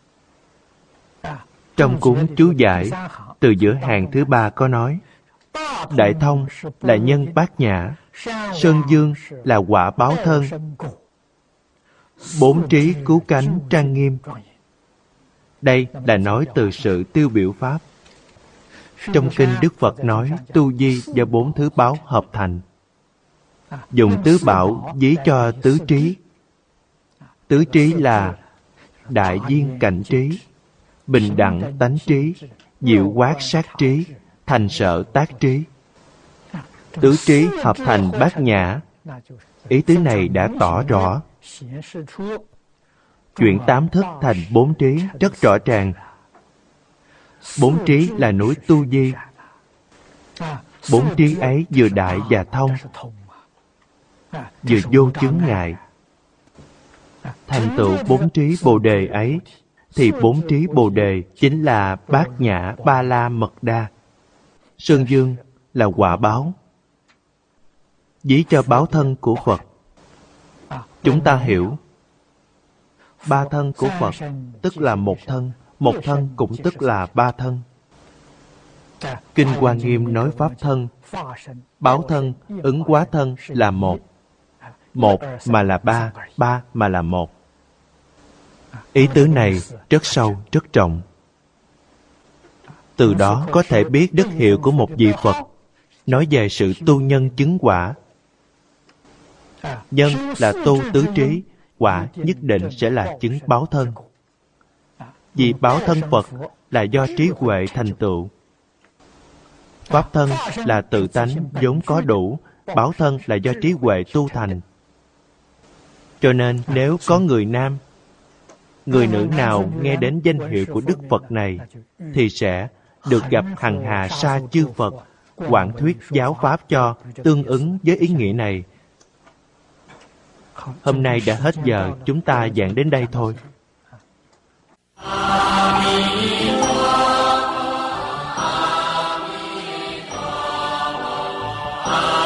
Trong cuốn chú giải, từ giữa hàng thứ ba có nói: Đại thông là nhân bát nhã, Sơn Dương là quả báo thân, bốn trí cứu cánh trang nghiêm. Đây là nói từ sự tiêu biểu pháp. Trong kinh Đức Phật nói tu di do bốn thứ báo hợp thành. Dùng tứ bảo ví cho tứ trí. Tứ trí là đại viên cảnh trí, bình đẳng tánh trí, diệu quát sát trí, thành sở tác trí. Tứ trí hợp thành bát nhã. Ý tứ này đã tỏ rõ. Chuyển tám thức thành bốn trí rất rõ ràng. Bốn trí là núi tu di. Bốn trí ấy vừa đại và thông, vừa vô chướng ngại. Thành tựu bốn trí bồ đề ấy, thì bốn trí bồ đề chính là bát nhã ba la mật đa. Sơn dương là quả báo. Ví cho báo thân của Phật. Chúng ta hiểu ba thân của Phật tức là một thân, một thân cũng tức là ba thân. Kinh Hoa Nghiêm nói pháp thân, báo thân, ứng hóa thân là một. Một mà là ba, ba mà là một. Ý tứ này rất sâu, rất trọng. Từ đó có thể biết đức hiệu của một vị Phật, nói về sự tu nhân chứng quả. Nhân là tu tứ trí, quả nhất định sẽ là chứng báo thân. Vì báo thân Phật là do trí huệ thành tựu. Pháp thân là tự tánh vốn có đủ, báo thân là do trí huệ tu thành. Cho nên nếu có người nam, người nữ nào nghe đến danh hiệu của Đức Phật này, thì sẽ được gặp hằng hà sa chư Phật, quảng thuyết giáo pháp cho, tương ứng với ý nghĩa này. Hôm nay đã hết giờ, chúng ta giảng đến đây thôi. Ah